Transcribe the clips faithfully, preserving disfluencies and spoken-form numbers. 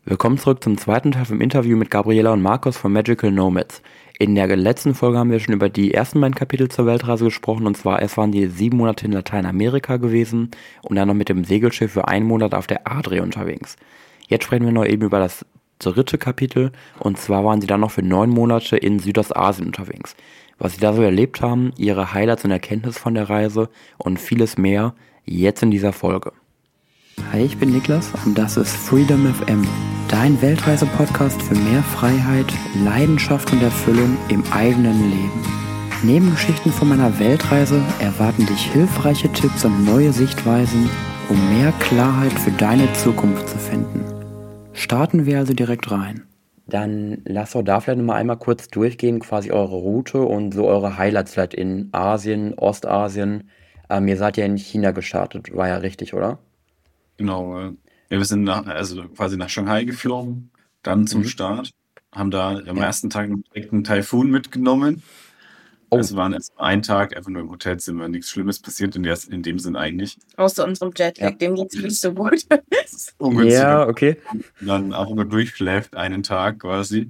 Willkommen zurück zum zweiten Teil vom Interview mit Gabriela und Markus von Magical Nomads. In der letzten Folge haben wir schon über die ersten beiden Kapitel zur Weltreise gesprochen, und zwar erst waren die sieben Monate in Lateinamerika gewesen und dann noch mit dem Segelschiff für einen Monat auf der Adria unterwegs. Jetzt sprechen wir noch eben über das dritte Kapitel, und zwar waren sie dann noch für neun Monate in Südostasien unterwegs. Was sie da so erlebt haben, ihre Highlights und Erkenntnisse von der Reise und vieles mehr, jetzt in dieser Folge. Hi, ich bin Niklas und das ist Freedom F M, dein Weltreise-Podcast für mehr Freiheit, Leidenschaft und Erfüllung im eigenen Leben. Neben Geschichten von meiner Weltreise erwarten dich hilfreiche Tipps und neue Sichtweisen, um mehr Klarheit für deine Zukunft zu finden. Starten wir also direkt rein. Dann lasst doch da vielleicht nochmal einmal kurz durchgehen, quasi eure Route und so eure Highlights vielleicht in Asien, Ostasien. Ähm, ihr seid ja in China gestartet, war ja richtig, oder? Genau, äh, ja, wir sind nach, also quasi nach Shanghai geflogen, dann zum Mhm. Start, haben da am Ja. ersten Tag direkt einen Taifun mitgenommen. Oh. Es waren erst einen Tag einfach nur im Hotelzimmer, nichts Schlimmes passiert in, der, in dem Sinn eigentlich. Außer unserem Jetlag, Ja. dem geht's nicht so gut. Das ist ungünstig, Ja, wenn okay. man dann auch immer durchschläft, einen Tag quasi.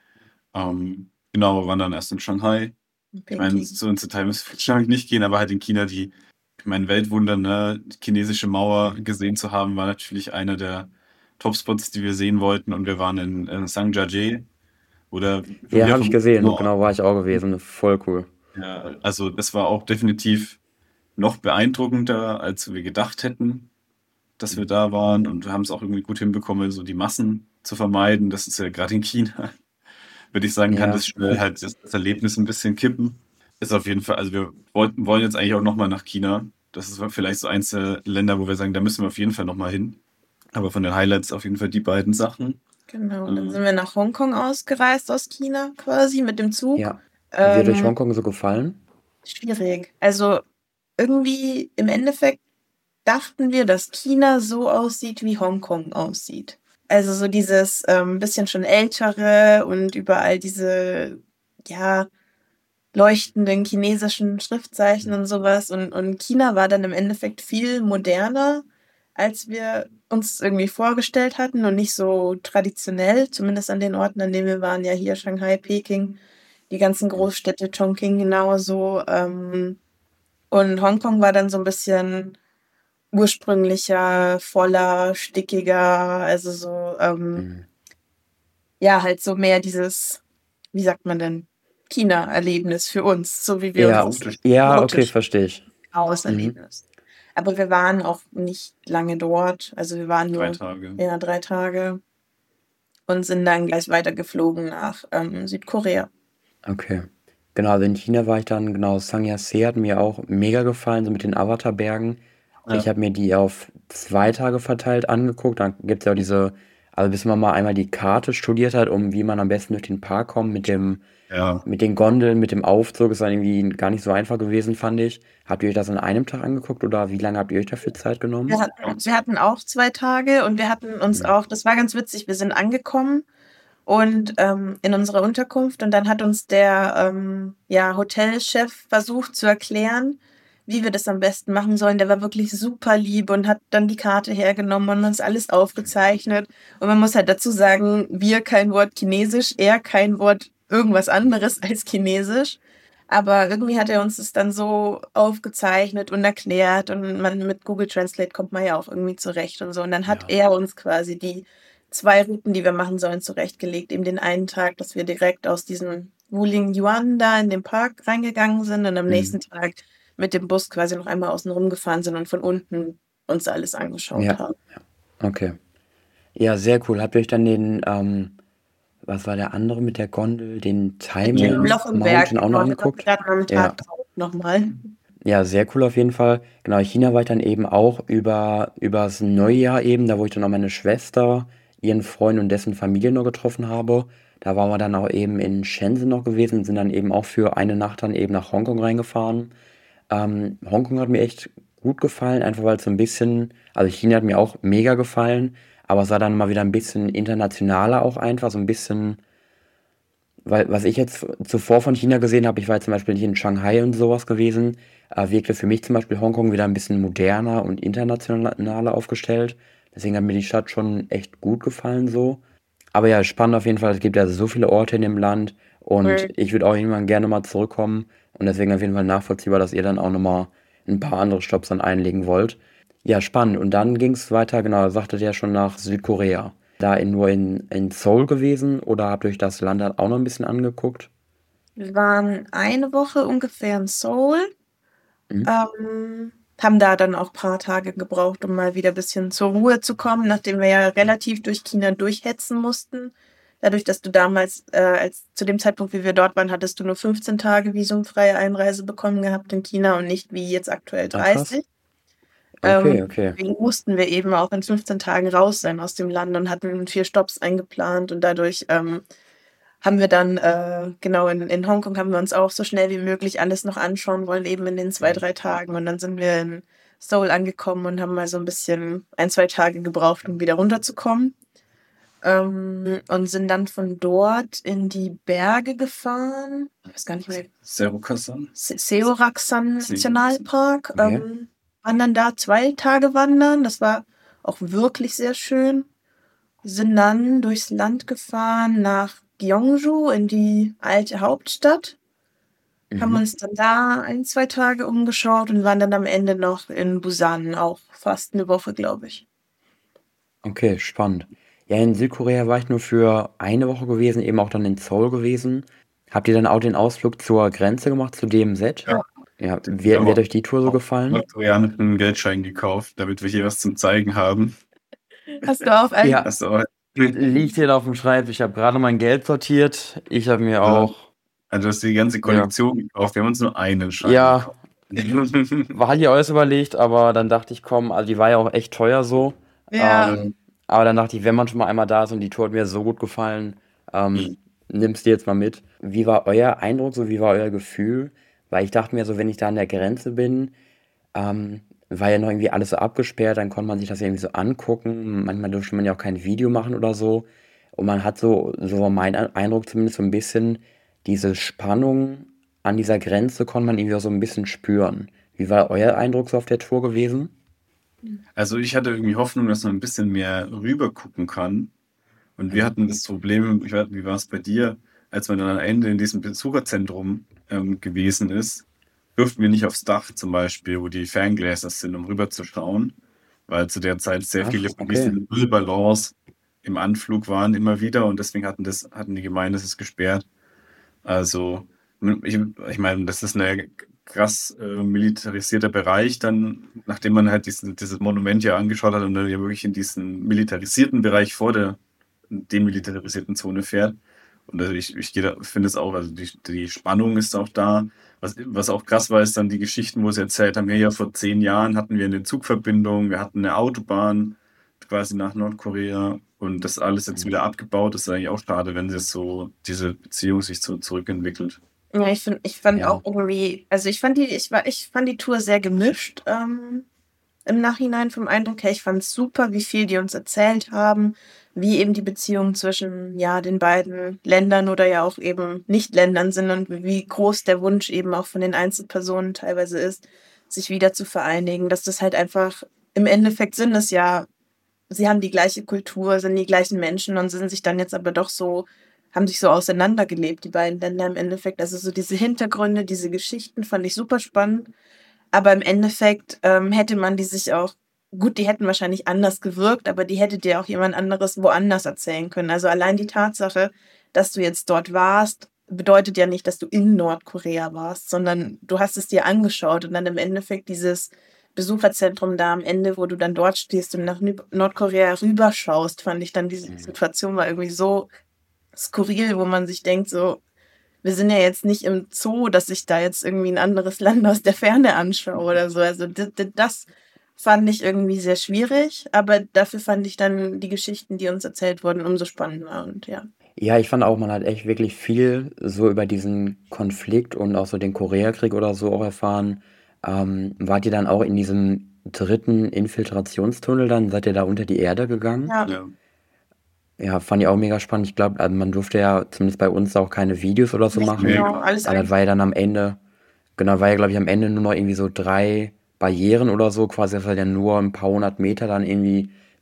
Ähm, genau, wir waren dann erst in Shanghai. Ich meine, Peking. so ins Detail müssen wir wahrscheinlich nicht gehen, aber halt in China die, ich meine, Weltwunder, ne, die chinesische Mauer gesehen zu haben, war natürlich einer der Topspots, die wir sehen wollten. Und wir waren in, in Zhangjiajie. Oder von Ja, hier habe ich vom gesehen. Norden. Genau, war ich auch gewesen. Voll cool. Ja, also das war auch definitiv noch beeindruckender, als wir gedacht hätten, dass wir da waren. Und wir haben es auch irgendwie gut hinbekommen, so die Massen zu vermeiden. Das ist ja gerade in China, würde ich sagen, kann Ja. das schnell halt das, das Erlebnis ein bisschen kippen. Ist auf jeden Fall, also wir wollten, wollen jetzt eigentlich auch nochmal nach China. Das ist vielleicht so eins der Länder, wo wir sagen, da müssen wir auf jeden Fall nochmal hin. Aber von den Highlights auf jeden Fall die beiden Sachen. Genau, dann Mhm. sind wir nach Hongkong ausgereist aus China quasi mit dem Zug. Ja. Hat dir durch Ähm, Hongkong so gefallen? schwierig. Also irgendwie im Endeffekt dachten wir, dass China so aussieht, wie Hongkong aussieht. Also so dieses ähm, bisschen schon ältere und überall diese, ja, leuchtenden chinesischen Schriftzeichen und sowas. Und, und China war dann im Endeffekt viel moderner, als wir uns irgendwie vorgestellt hatten und nicht so traditionell, zumindest an den Orten, an denen wir waren, ja hier Shanghai, Peking, die ganzen Großstädte, Chongqing genauso. Ähm, und Hongkong war dann so ein bisschen ursprünglicher, voller, stickiger, also so, ähm, Mhm. ja, halt so mehr dieses, wie sagt man denn, China-Erlebnis für uns, so wie wir Ja, uns das ja, okay, chaotisch verstehe ich. Erlebnis. Aber wir waren auch nicht lange dort, also wir waren Drei nur Tage. ja, drei Tage und sind dann gleich weitergeflogen nach ähm, Südkorea. Okay. Genau, also in China war ich dann, genau, Sangyase hat mir auch mega gefallen, so mit den Avatarbergen. Ja. Ich habe mir die auf zwei Tage verteilt angeguckt. Dann gibt es ja auch diese, also bis man mal einmal die Karte studiert hat, um wie man am besten durch den Park kommt, mit dem, Ja, mit den Gondeln, mit dem Aufzug, ist dann irgendwie gar nicht so einfach gewesen, fand ich. Habt ihr euch das an einem Tag angeguckt oder wie lange habt ihr euch dafür Zeit genommen? Wir hatten, wir hatten auch zwei Tage und wir hatten uns Mhm. auch, das war ganz witzig, wir sind angekommen und ähm, in unserer Unterkunft und dann hat uns der ähm, ja, Hotelchef versucht zu erklären, wie wir das am besten machen sollen. Der war wirklich super lieb und hat dann die Karte hergenommen und uns alles aufgezeichnet. Und man muss halt dazu sagen, wir kein Wort Chinesisch, er kein Wort irgendwas anderes als Chinesisch. Aber irgendwie hat er uns das dann so aufgezeichnet und erklärt und man mit Google Translate kommt man ja auch irgendwie zurecht und so. Und dann hat Ja. er uns quasi die zwei Routen, die wir machen sollen, zurechtgelegt. Eben den einen Tag, dass wir direkt aus diesem Wuling Yuan da in den Park reingegangen sind und am Mhm. nächsten Tag mit dem Bus quasi noch einmal außen rum gefahren sind und von unten uns alles angeschaut Ja, haben. okay. Ja, sehr cool. Habt ihr euch dann den, ähm, was war der andere mit der Gondel, den Mit dem Taimen Loch im Berg, Mountain auch noch genau, da angeguckt? gerade am Ja. Tag drauf nochmal. Ja, sehr cool auf jeden Fall. Genau, China war ich dann eben auch über übers Neujahr eben, da wo ich dann auch meine Schwester, ihren Freund und dessen Familie noch getroffen habe. Da waren wir dann auch eben in Shenzhen noch gewesen und sind dann eben auch für eine Nacht dann eben nach Hongkong reingefahren. Ähm, Hongkong hat mir echt gut gefallen, einfach weil es so ein bisschen, also China hat mir auch mega gefallen, aber es war dann mal wieder ein bisschen internationaler auch einfach, so ein bisschen, weil was ich jetzt zuvor von China gesehen habe, ich war jetzt zum Beispiel nicht in Shanghai und sowas gewesen, äh, wirkte für mich zum Beispiel Hongkong wieder ein bisschen moderner und internationaler aufgestellt. Deswegen hat mir die Stadt schon echt gut gefallen so. Aber ja, spannend auf jeden Fall. Es gibt ja so viele Orte in dem Land und Mhm. ich würde auch irgendwann gerne mal zurückkommen und deswegen auf jeden Fall nachvollziehbar, dass ihr dann auch nochmal ein paar andere Stops dann einlegen wollt. Ja, spannend. Und dann ging es weiter, genau, sagtet ihr ja schon nach Südkorea. Da in, nur in, in Seoul gewesen oder habt ihr euch das Land dann auch noch ein bisschen angeguckt? Wir waren eine Woche ungefähr in Seoul, Mhm. ähm, haben da dann auch ein paar Tage gebraucht, um mal wieder ein bisschen zur Ruhe zu kommen, nachdem wir ja relativ durch China durchhetzen mussten. Dadurch, dass du damals, äh, als zu dem Zeitpunkt, wie wir dort waren, hattest du nur fünfzehn Tage visumfreie Einreise bekommen gehabt in China und nicht wie jetzt aktuell Ah, krass. dreißig. Okay, Ähm, okay. deswegen mussten wir eben auch in fünfzehn Tagen raus sein aus dem Land und hatten vier Stops eingeplant und dadurch ähm, haben wir dann, äh, genau, in, in Hongkong haben wir uns auch so schnell wie möglich alles noch anschauen wollen, eben in den zwei, drei Tagen. Und dann sind wir in Seoul angekommen und haben mal so ein bisschen ein, zwei Tage gebraucht, um wieder runterzukommen. Ähm, und sind dann von dort in die Berge gefahren. Ich weiß gar nicht mehr. Serokasan. Se- Seoraksan Nationalpark. Okay. Ähm, waren dann da zwei Tage wandern. Das war auch wirklich sehr schön. Sind dann durchs Land gefahren nach Gyeongju in die alte Hauptstadt. Haben Mhm. uns dann da ein, zwei Tage umgeschaut und waren dann am Ende noch in Busan, auch fast eine Woche, glaube ich. Okay, spannend. Ja, in Südkorea war ich nur für eine Woche gewesen, eben auch dann in Seoul gewesen. Habt ihr dann auch den Ausflug zur Grenze gemacht, zu D M Z? Ja. Ja, Wir wie, haben wie hat auch euch die Tour so gefallen? nordkoreanischen Geldschein gekauft, damit wir hier was zum Zeigen haben. Hast du auf einen? Ja, Hast du auch liegt hier auf dem Schreibtisch. Ich habe gerade mein Geld sortiert. Ich habe mir Ja. auch, Also du hast die ganze Kollektion gekauft. Wir haben uns nur einen Schein ja, gekauft. war halt ja alles überlegt, aber dann dachte ich, komm, also die war ja auch echt teuer so. Ja. Ähm, aber dann dachte ich, wenn man schon mal einmal da ist und die Tour hat mir so gut gefallen, ähm, Mhm. nimmst du jetzt mal mit. Wie war euer Eindruck, so wie war euer Gefühl? Weil ich dachte mir so, wenn ich da an der Grenze bin, ähm, war ja noch irgendwie alles so abgesperrt, dann konnte man sich das irgendwie so angucken. Manchmal durfte man ja auch kein Video machen oder so. Und man hat so, so war mein Eindruck zumindest so ein bisschen, diese Spannung an dieser Grenze konnte man irgendwie auch so ein bisschen spüren. Wie war euer Eindruck so auf der Tour gewesen? Also ich hatte irgendwie Hoffnung, dass man ein bisschen mehr rüber gucken kann. Und wir hatten das Problem, ich weiß, wie war es bei dir, als man dann am Ende in diesem Besucherzentrum ähm, gewesen ist, durften wir nicht aufs Dach zum Beispiel, wo die Ferngläser sind, um rüber zu schauen, weil zu der Zeit sehr Ach, viele von okay. diesen Müllballons im Anflug waren immer wieder und deswegen hatten das, hatten die gemeint, das ist gesperrt. Also, ich, ich meine, das ist ein krass äh, militarisierter Bereich, dann, nachdem man halt diesen, dieses Monument ja angeschaut hat und dann ja wirklich in diesen militarisierten Bereich vor der demilitarisierten Zone fährt. Und also ich, ich finde es auch, also die, die Spannung ist auch da. Was, was auch krass war, ist dann die Geschichten, wo sie erzählt haben, ja, ja, vor zehn Jahren hatten wir eine Zugverbindung, wir hatten eine Autobahn quasi nach Nordkorea und das alles jetzt wieder abgebaut. Das ist eigentlich auch schade, wenn das so, diese Beziehung sich so zurückentwickelt. Ja, ich, find, ich fand Ja. auch irgendwie, also ich fand die, ich war, ich fand die Tour sehr gemischt ähm, im Nachhinein vom Eindruck her. Ich fand es super, wie viel die uns erzählt haben, wie eben die Beziehungen zwischen ja den beiden Ländern oder ja auch eben Nicht-Ländern sind und wie groß der Wunsch eben auch von den Einzelpersonen teilweise ist, sich wieder zu vereinigen. Dass das halt einfach im Endeffekt sind es ja, sie haben die gleiche Kultur, sind die gleichen Menschen und sind sich dann jetzt aber doch so, haben sich so auseinandergelebt, die beiden Länder im Endeffekt. Also so diese Hintergründe, diese Geschichten fand ich super spannend. Aber im Endeffekt ähm, hätte man die sich auch, gut, die hätten wahrscheinlich anders gewirkt, aber die hätte dir auch jemand anderes woanders erzählen können. Also allein die Tatsache, dass du jetzt dort warst, bedeutet ja nicht, dass du in Nordkorea warst, sondern du hast es dir angeschaut und dann im Endeffekt dieses Besucherzentrum da am Ende, wo du dann dort stehst und nach Nü- Nordkorea rüberschaust, fand ich dann, diese Mhm. Situation war irgendwie so skurril, wo man sich denkt, so, wir sind ja jetzt nicht im Zoo, dass ich da jetzt irgendwie ein anderes Land aus der Ferne anschaue oder so. Also d- d- das fand ich irgendwie sehr schwierig, aber dafür fand ich dann die Geschichten, die uns erzählt wurden, umso spannender und ja. Ja, ich fand auch, man hat echt wirklich viel so über diesen Konflikt und auch so den Koreakrieg oder so auch erfahren. Ähm, wart ihr dann auch in diesem dritten Infiltrationstunnel dann? Seid ihr da unter die Erde gegangen? Ja, Ja. Ja, fand ich auch mega spannend. Ich glaube, also man durfte ja zumindest bei uns auch keine Videos oder so nicht machen. genau, alles Aber das ein. war ja dann am Ende, genau, war ja, glaube ich, am Ende nur noch irgendwie so drei Barrieren oder so, quasi, dass halt ja nur ein paar hundert Meter dann irgendwie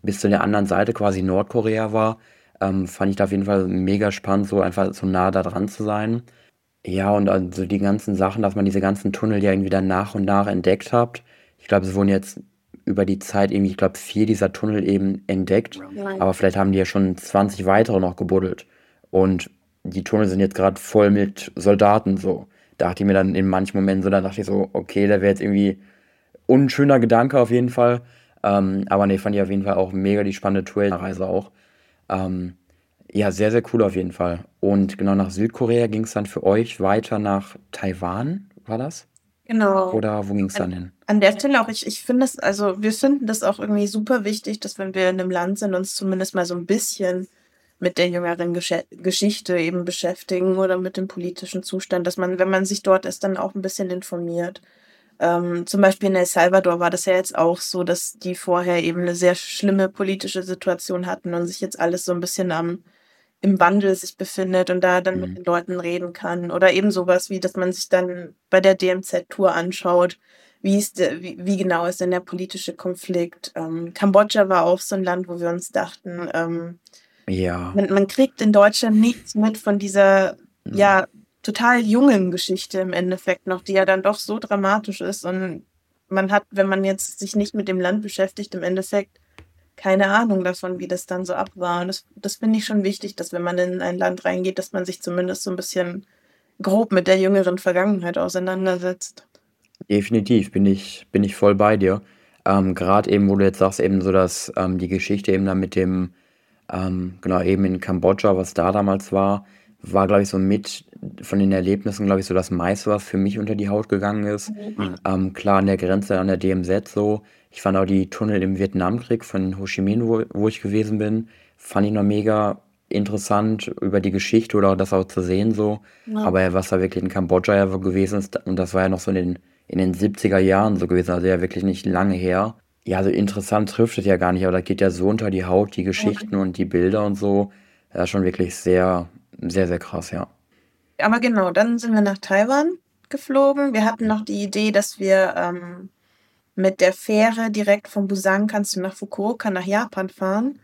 bis zu der anderen Seite quasi Nordkorea war. Ähm, fand ich da auf jeden Fall mega spannend, so einfach so nah da dran zu sein. Ja, und also die ganzen Sachen, dass man diese ganzen Tunnel ja irgendwie dann nach und nach entdeckt hat. Ich glaube, es wurden jetzt über die Zeit irgendwie, ich glaube, vier dieser Tunnel eben entdeckt, Nein. aber vielleicht haben die ja schon zwanzig weitere noch gebuddelt. Und die Tunnel sind jetzt gerade voll mit Soldaten so. Da dachte ich mir dann in manchen Momenten so, da dachte ich so, okay, da wäre jetzt irgendwie unschöner Gedanke auf jeden Fall. Ähm, aber nee, fand ich auf jeden Fall auch mega die spannende Tour-Reise auch. Ähm, ja, sehr, sehr cool auf jeden Fall. Und genau nach Südkorea ging es dann für euch weiter nach Taiwan, war das? Genau. Oder wo ging es An, dann hin? an der Stelle auch, ich, ich finde es, also wir finden das auch irgendwie super wichtig, dass wenn wir in einem Land sind, uns zumindest mal so ein bisschen mit der jüngeren Gesche Geschichte eben beschäftigen oder mit dem politischen Zustand, dass man, wenn man sich dort ist, dann auch ein bisschen informiert. Ähm, zum Beispiel in El Salvador war das ja jetzt auch so, dass die vorher eben eine sehr schlimme politische Situation hatten und sich jetzt alles so ein bisschen am im Wandel sich befindet und da dann mit Mhm. den Leuten reden kann. Oder eben sowas wie, dass man sich dann bei der D M Z-Tour anschaut, wie ist der, wie, wie genau ist denn der politische Konflikt. Ähm, Kambodscha war auch so ein Land, wo wir uns dachten, ähm, Ja, man, man kriegt in Deutschland nichts mit von dieser, mhm. ja, total jungen Geschichte im Endeffekt noch, die ja dann doch so dramatisch ist. Und man hat, wenn man jetzt sich nicht mit dem Land beschäftigt, im Endeffekt keine Ahnung davon, wie das dann so ab war. Und das, das finde ich schon wichtig, dass wenn man in ein Land reingeht, dass man sich zumindest so ein bisschen grob mit der jüngeren Vergangenheit auseinandersetzt. Definitiv bin ich, bin ich voll bei dir. Ähm, gerade eben, wo du jetzt sagst, eben so, dass ähm, die Geschichte eben dann mit dem Ähm, genau, eben in Kambodscha, was da damals war, war, glaube ich, so mit von den Erlebnissen, glaube ich, so das meiste, was für mich unter die Haut gegangen ist. Mhm. Ähm, klar, an der Grenze, an der D M Z so. Ich fand auch die Tunnel im Vietnamkrieg von Ho Chi Minh, wo, wo ich gewesen bin, fand ich noch mega interessant über die Geschichte oder das auch zu sehen so. Ja. Aber ja, was da wirklich in Kambodscha ja gewesen ist, und das war ja noch so in den, in den siebziger Jahren so gewesen, also ja wirklich nicht lange her. Ja, also interessant trifft es ja gar nicht, aber das geht ja so unter die Haut, die Geschichten und die Bilder und so. Ja, schon wirklich sehr, sehr, sehr krass, ja. Aber genau, dann sind wir nach Taiwan geflogen. Wir hatten noch die Idee, dass wir ähm, mit der Fähre direkt von Busan kannst du nach Fukuoka, nach Japan fahren.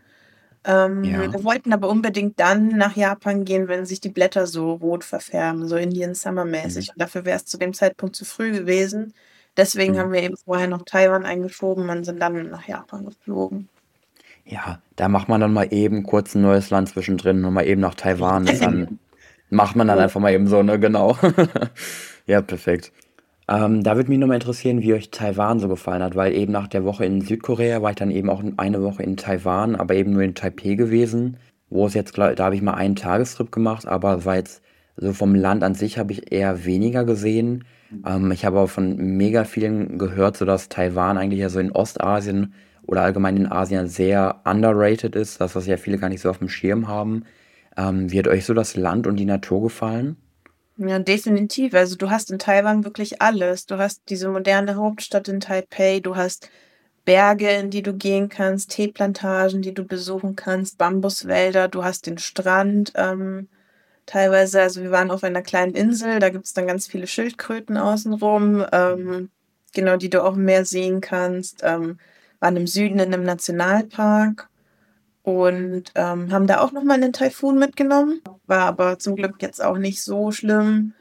Ähm, Ja. wir wollten aber unbedingt dann nach Japan gehen, wenn sich die Blätter so rot verfärben, so Indian Summer Mhm. mäßig. Und dafür wäre es zu dem Zeitpunkt zu früh gewesen. Deswegen Mhm. haben wir eben vorher noch Taiwan eingeschoben und sind dann nach Japan geflogen. Ja, da macht man dann mal eben kurz ein neues Land zwischendrin und mal eben nach Taiwan und dann macht man dann einfach mal eben so, ne, genau. Ja, perfekt. Ähm, da würde mich nochmal interessieren, wie euch Taiwan so gefallen hat, weil eben nach der Woche in Südkorea war ich dann eben auch eine Woche in Taiwan, aber eben nur in Taipei gewesen, wo es jetzt, glaub- da habe ich mal einen Tagestrip gemacht, aber es war jetzt so vom Land an sich habe ich eher weniger gesehen. Ähm, ich habe auch von mega vielen gehört, so dass Taiwan eigentlich ja so in Ostasien oder allgemein in Asien sehr underrated ist, dass das ja viele gar nicht so auf dem Schirm haben. Ähm, wie hat euch so das Land und die Natur gefallen? Ja, definitiv. Also du hast in Taiwan wirklich alles. Du hast diese moderne Hauptstadt in Taipei, du hast Berge, in die du gehen kannst, Teeplantagen, die du besuchen kannst, Bambuswälder, du hast den Strand. Ähm, teilweise, also wir waren auf einer kleinen Insel, da gibt es dann ganz viele Schildkröten außenrum, ähm, genau, die du auch im Meer sehen kannst. Ähm, waren im Süden in einem Nationalpark und ähm, haben da auch nochmal einen Taifun mitgenommen. War aber zum Glück jetzt auch nicht so schlimm.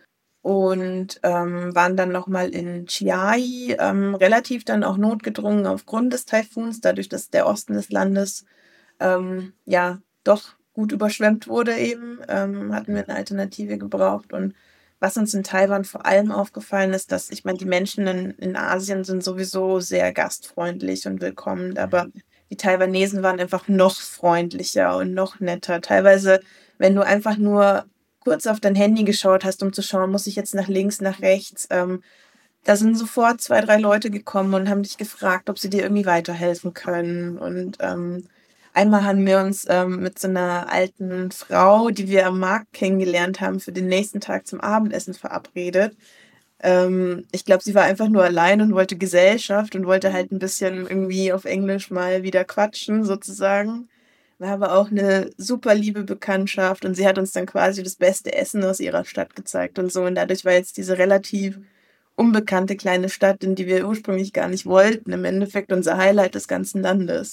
Und ähm, waren dann nochmal in Chiayi, ähm, relativ dann auch notgedrungen aufgrund des Taifuns, dadurch, dass der Osten des Landes ähm, ja doch gut überschwemmt wurde eben, ähm, hatten wir eine Alternative gebraucht. Und was uns in Taiwan vor allem aufgefallen ist, dass, ich meine, die Menschen in, in Asien sind sowieso sehr gastfreundlich und willkommen, aber die Taiwanesen waren einfach noch freundlicher und noch netter. Teilweise, wenn du einfach nur kurz auf dein Handy geschaut hast, um zu schauen, muss ich jetzt nach links, nach rechts, ähm, da sind sofort zwei, drei Leute gekommen und haben dich gefragt, ob sie dir irgendwie weiterhelfen können. Und ähm, einmal haben wir uns ähm, mit so einer alten Frau, die wir am Markt kennengelernt haben, für den nächsten Tag zum Abendessen verabredet. Ähm, ich glaube, sie war einfach nur allein und wollte Gesellschaft und wollte halt ein bisschen irgendwie auf Englisch mal wieder quatschen, sozusagen. War aber auch eine super liebe Bekanntschaft und sie hat uns dann quasi das beste Essen aus ihrer Stadt gezeigt und so. Und dadurch war jetzt diese relativ unbekannte kleine Stadt, in die wir ursprünglich gar nicht wollten, im Endeffekt unser Highlight des ganzen Landes.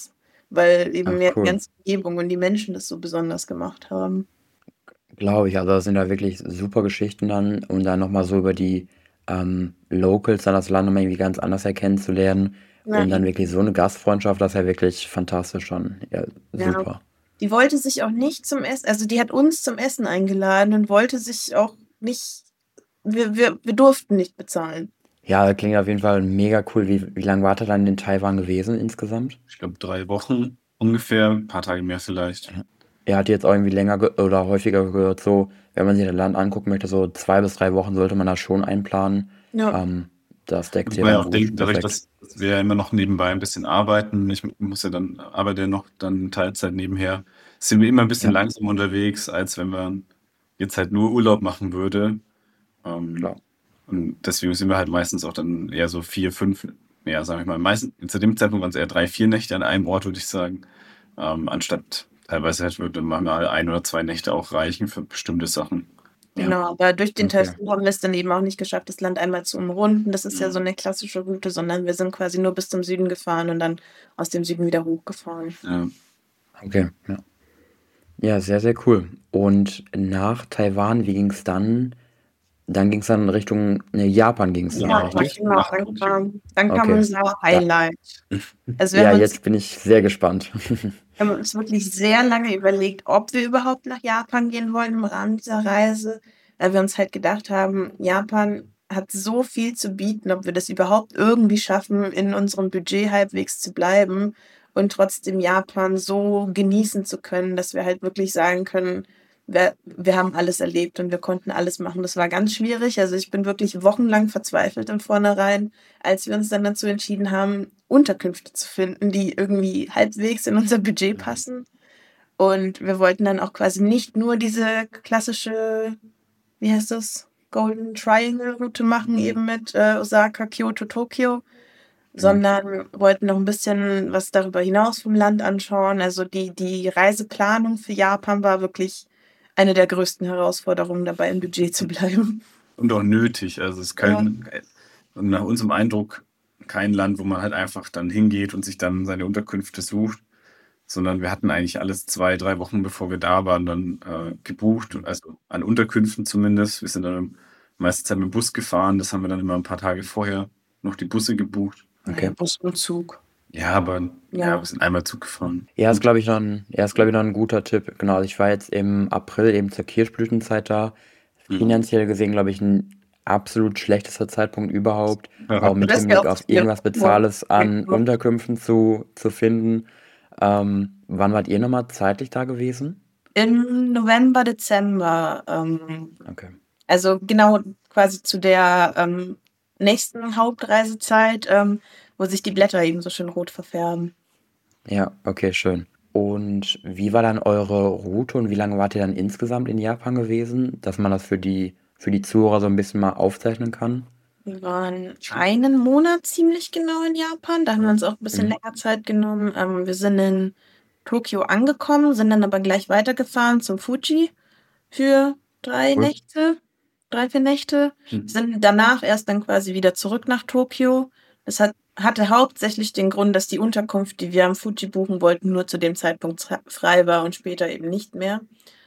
weil eben Ach, ja die cool. ganze Umgebung und die Menschen das so besonders gemacht haben. Glaube ich. Also das sind da wirklich super Geschichten dann und dann nochmal so über die ähm, Locals dann das Land nochmal irgendwie ganz anders erkennen zu lernen Ja, und dann eben. wirklich so eine Gastfreundschaft, das ist ja wirklich fantastisch schon. Ja, Ja. super. Die wollte sich auch nicht zum Essen, also die hat uns zum Essen eingeladen und wollte sich auch nicht, wir, wir, wir durften nicht bezahlen. Ja, das klingt auf jeden Fall mega cool. Wie, wie lange wart ihr dann in Taiwan gewesen insgesamt? Ich glaube, drei Wochen ungefähr, ein paar Tage mehr vielleicht. Er hat jetzt auch irgendwie länger ge oder häufiger gehört, so, wenn man sich das Land angucken möchte, so zwei bis drei Wochen sollte man das schon einplanen. Ja, Ähm, das deckt Muss sich man ja dann auch gut, denken, dadurch, perfekt. dass, dass wir ja immer noch nebenbei ein bisschen arbeiten. Ich muss ja dann, arbeite ja noch dann Teilzeit nebenher. Sind wir immer ein bisschen Ja, langsamer unterwegs, als wenn man jetzt halt nur Urlaub machen würde. Ähm, klar. und deswegen sind wir halt meistens auch dann eher so vier, fünf, ja, sag ich mal, meistens, zu dem Zeitpunkt waren es eher drei, vier Nächte an einem Ort, würde ich sagen. Ähm, anstatt teilweise halt würde man mal ein oder zwei Nächte auch reichen für bestimmte Sachen. Ja. genau. Aber durch den Okay. Taifun haben wir es dann eben auch nicht geschafft, das Land einmal zu umrunden. Das ist ja so Mhm. eine klassische Route, sondern wir sind quasi nur bis zum Süden gefahren und dann aus dem Süden wieder hochgefahren. Ja. Okay, ja. Ja, sehr, sehr cool. Und nach Taiwan, wie ging es dann? Dann ging es dann Richtung ne, Japan ging es dann, Ja, Genau, richtig? Richtung genau. Dann Nacht. kam, dann kam Okay. unser Da, Highlight. Also wir ja, haben uns, jetzt bin ich sehr gespannt. wir haben uns wirklich sehr lange überlegt, ob wir überhaupt nach Japan gehen wollen im Rahmen dieser Reise, weil wir uns halt gedacht haben, Japan hat so viel zu bieten, ob wir das überhaupt irgendwie schaffen, in unserem Budget halbwegs zu bleiben und trotzdem Japan so genießen zu können, dass wir halt wirklich sagen können, wir, wir haben alles erlebt und wir konnten alles machen. Das war ganz schwierig. Also ich bin wirklich wochenlang verzweifelt im Vornherein, als wir uns dann dazu entschieden haben, Unterkünfte zu finden, die irgendwie halbwegs in unser Budget passen. Und wir wollten dann auch quasi nicht nur diese klassische, wie heißt das, Golden Triangle Route machen, eben mit äh, Osaka, Kyoto, Tokio, Mhm. sondern wollten noch ein bisschen was darüber hinaus vom Land anschauen. Also die, die Reiseplanung für Japan war wirklich eine der größten Herausforderungen dabei, im Budget zu bleiben. Und auch nötig. Also es ist Ja, kein, nach unserem Eindruck kein Land, wo man halt einfach dann hingeht und sich dann seine Unterkünfte sucht, sondern wir hatten eigentlich alles zwei, drei Wochen, bevor wir da waren, dann äh, gebucht, also an Unterkünften zumindest. Wir sind dann meiste Zeit mit dem Bus gefahren, das haben wir dann immer ein paar Tage vorher noch die Busse gebucht. naja, Okay. Bus und Zug. Ja, aber ja, Ja, wir sind einmal Zug gefahren. Ja, ist Und glaube ich noch ein, ja, ist glaube ich noch ein guter Tipp. Genau, also ich war jetzt im April eben zur Kirschblütenzeit da. mhm. Finanziell gesehen, glaube ich, ein absolut schlechtester Zeitpunkt überhaupt, auch mit das wäre Hinblick auch auf zu viel. irgendwas Bezahltes an Unterkünften zu, zu finden. Ähm, wann wart ihr nochmal zeitlich da gewesen? Im November, Dezember. Ähm, Okay. also genau quasi zu der ähm, nächsten Hauptreisezeit, ähm, wo sich die Blätter eben so schön rot verfärben. Ja, okay, schön. Und wie war dann eure Route und wie lange wart ihr dann insgesamt in Japan gewesen, dass man das für die, für die Zuhörer so ein bisschen mal aufzeichnen kann? Wir waren einen Monat ziemlich genau in Japan. Da haben wir uns auch ein bisschen Mhm. länger Zeit genommen. Ähm, wir sind in Tokio angekommen, sind dann aber gleich weitergefahren zum Fuji für drei Cool. Nächte, drei, vier Nächte. Mhm. Sind danach erst dann quasi wieder zurück nach Tokio. Das hat, hatte hauptsächlich den Grund, dass die Unterkunft, die wir am Fuji buchen wollten, nur zu dem Zeitpunkt fra- frei war und später eben nicht mehr.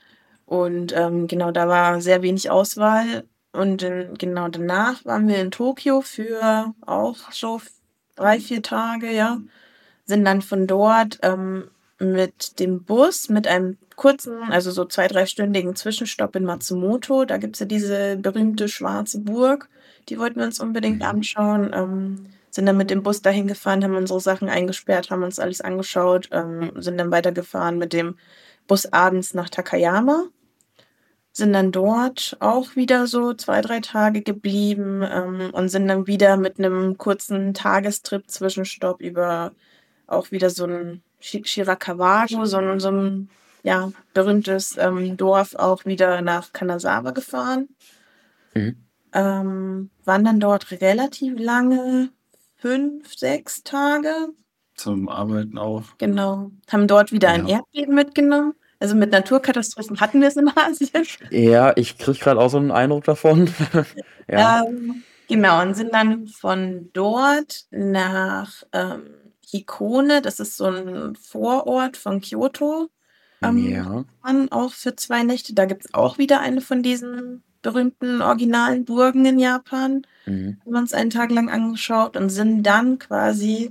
Und ähm, genau, da war sehr wenig Auswahl. Und äh, genau danach waren wir in Tokio für auch so drei, vier Tage, ja. Sind dann von dort ähm, mit dem Bus, mit einem kurzen, also so zwei-, dreistündigen Zwischenstopp in Matsumoto. Da gibt es ja diese berühmte schwarze Burg. Die wollten wir uns unbedingt Mhm. anschauen. Ähm, sind dann mit dem Bus dahin gefahren, haben unsere Sachen eingesperrt, haben uns alles angeschaut, ähm, sind dann weitergefahren mit dem Bus abends nach Takayama. Sind dann dort auch wieder so zwei, drei Tage geblieben ähm, und sind dann wieder mit einem kurzen Tagestrip-Zwischenstopp über auch wieder so ein Shi- Shirakawago, so ein, so ein ja, berühmtes ähm, Dorf, auch wieder nach Kanazawa gefahren. Mhm. Ähm, waren dann dort relativ lange, fünf, sechs Tage, Zum Arbeiten auch. genau. Haben dort wieder ein Ja. Erdbeben mitgenommen. Also mit Naturkatastrophen hatten wir es in Asien. Ja, ich kriege gerade auch so einen Eindruck davon. Ja. Ähm, genau, und sind dann von dort nach ähm, Hikone, das ist so ein Vorort von Kyoto, ähm, Ja. an, auch für zwei Nächte. Da gibt's auch wieder eine von diesen berühmten originalen Burgen in Japan. Mhm. Haben wir uns einen Tag lang angeschaut und sind dann quasi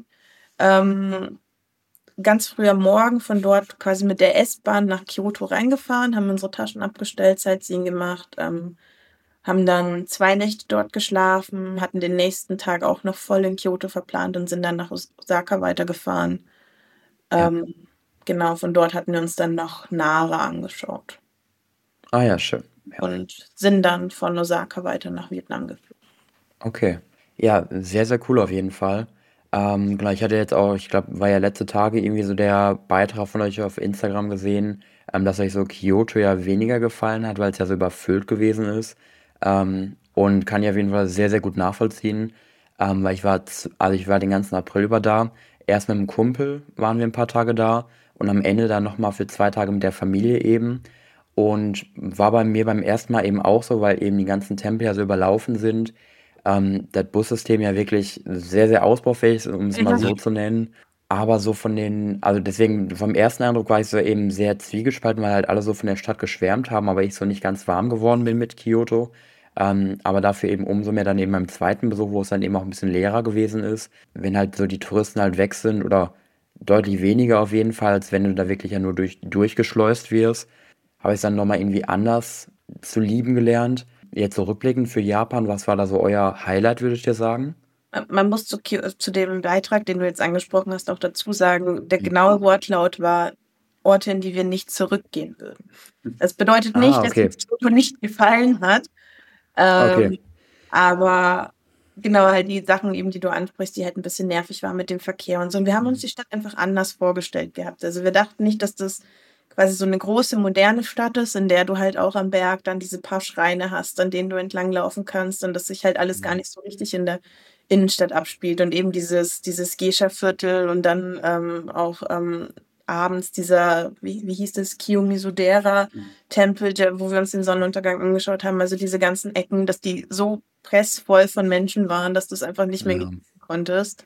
ähm, ganz früh am Morgen von dort quasi mit der S-Bahn nach Kyoto reingefahren, haben unsere Taschen abgestellt, Sightseeing gemacht, ähm, haben dann zwei Nächte dort geschlafen, hatten den nächsten Tag auch noch voll in Kyoto verplant und sind dann nach Os- Osaka weitergefahren. Ja. Ähm, genau, von dort hatten wir uns dann noch Nara angeschaut Ah ja, schön. Ja. und sind dann von Osaka weiter nach Vietnam geflogen. Okay. Ja, sehr, sehr cool auf jeden Fall. Ähm, genau, ich hatte jetzt auch, ich glaube, war ja letzte Tage irgendwie so der Beitrag von euch auf Instagram gesehen, ähm, dass euch so Kyoto ja weniger gefallen hat, weil es ja so überfüllt gewesen ist. Ähm, und kann ich auf jeden Fall sehr, sehr gut nachvollziehen. Ähm, weil ich war, z- also ich war den ganzen April über da. Erst mit einem Kumpel waren wir ein paar Tage da und am Ende dann nochmal für zwei Tage mit der Familie eben. Und war bei mir beim ersten Mal eben auch so, weil eben die ganzen Tempel ja so überlaufen sind, ähm, das Bussystem ja wirklich sehr, sehr ausbaufähig ist, um es mal so zu nennen. Aber so von den, also deswegen vom ersten Eindruck war ich so eben sehr zwiegespalten, weil halt alle so von der Stadt geschwärmt haben, aber ich so nicht ganz warm geworden bin mit Kyoto. Ähm, aber dafür eben umso mehr dann eben beim zweiten Besuch, wo es dann eben auch ein bisschen leerer gewesen ist, wenn halt so die Touristen halt weg sind oder deutlich weniger auf jeden Fall, als wenn du da wirklich ja nur durch, durchgeschleust wirst, habe ich es dann nochmal irgendwie anders zu lieben gelernt. Jetzt so rückblickend für Japan, was war da so euer Highlight, würde ich dir sagen? Man muss zu, Kyo- zu dem Beitrag, den du jetzt angesprochen hast, auch dazu sagen, der genaue Wortlaut war Orte, in die wir nicht zurückgehen würden. Das bedeutet Ah, nicht, dass okay. uns Kyoto nicht gefallen hat, Okay. ähm, aber genau halt die Sachen eben, die du ansprichst, die halt ein bisschen nervig waren mit dem Verkehr und so. Und wir haben uns die Stadt einfach anders vorgestellt gehabt. Also wir dachten nicht, dass das quasi so eine große moderne Stadt ist, in der du halt auch am Berg dann diese paar Schreine hast, an denen du entlang laufen kannst und dass sich halt alles gar nicht so richtig in der Innenstadt abspielt und eben dieses, dieses Geisha-Viertel und dann ähm, auch ähm, abends dieser, wie, wie hieß das, Kiyomizu-dera-Tempel, der, wo wir uns den Sonnenuntergang angeschaut haben, also diese ganzen Ecken, dass die so pressvoll von Menschen waren, dass du es einfach nicht mehr Ja. genießen konntest.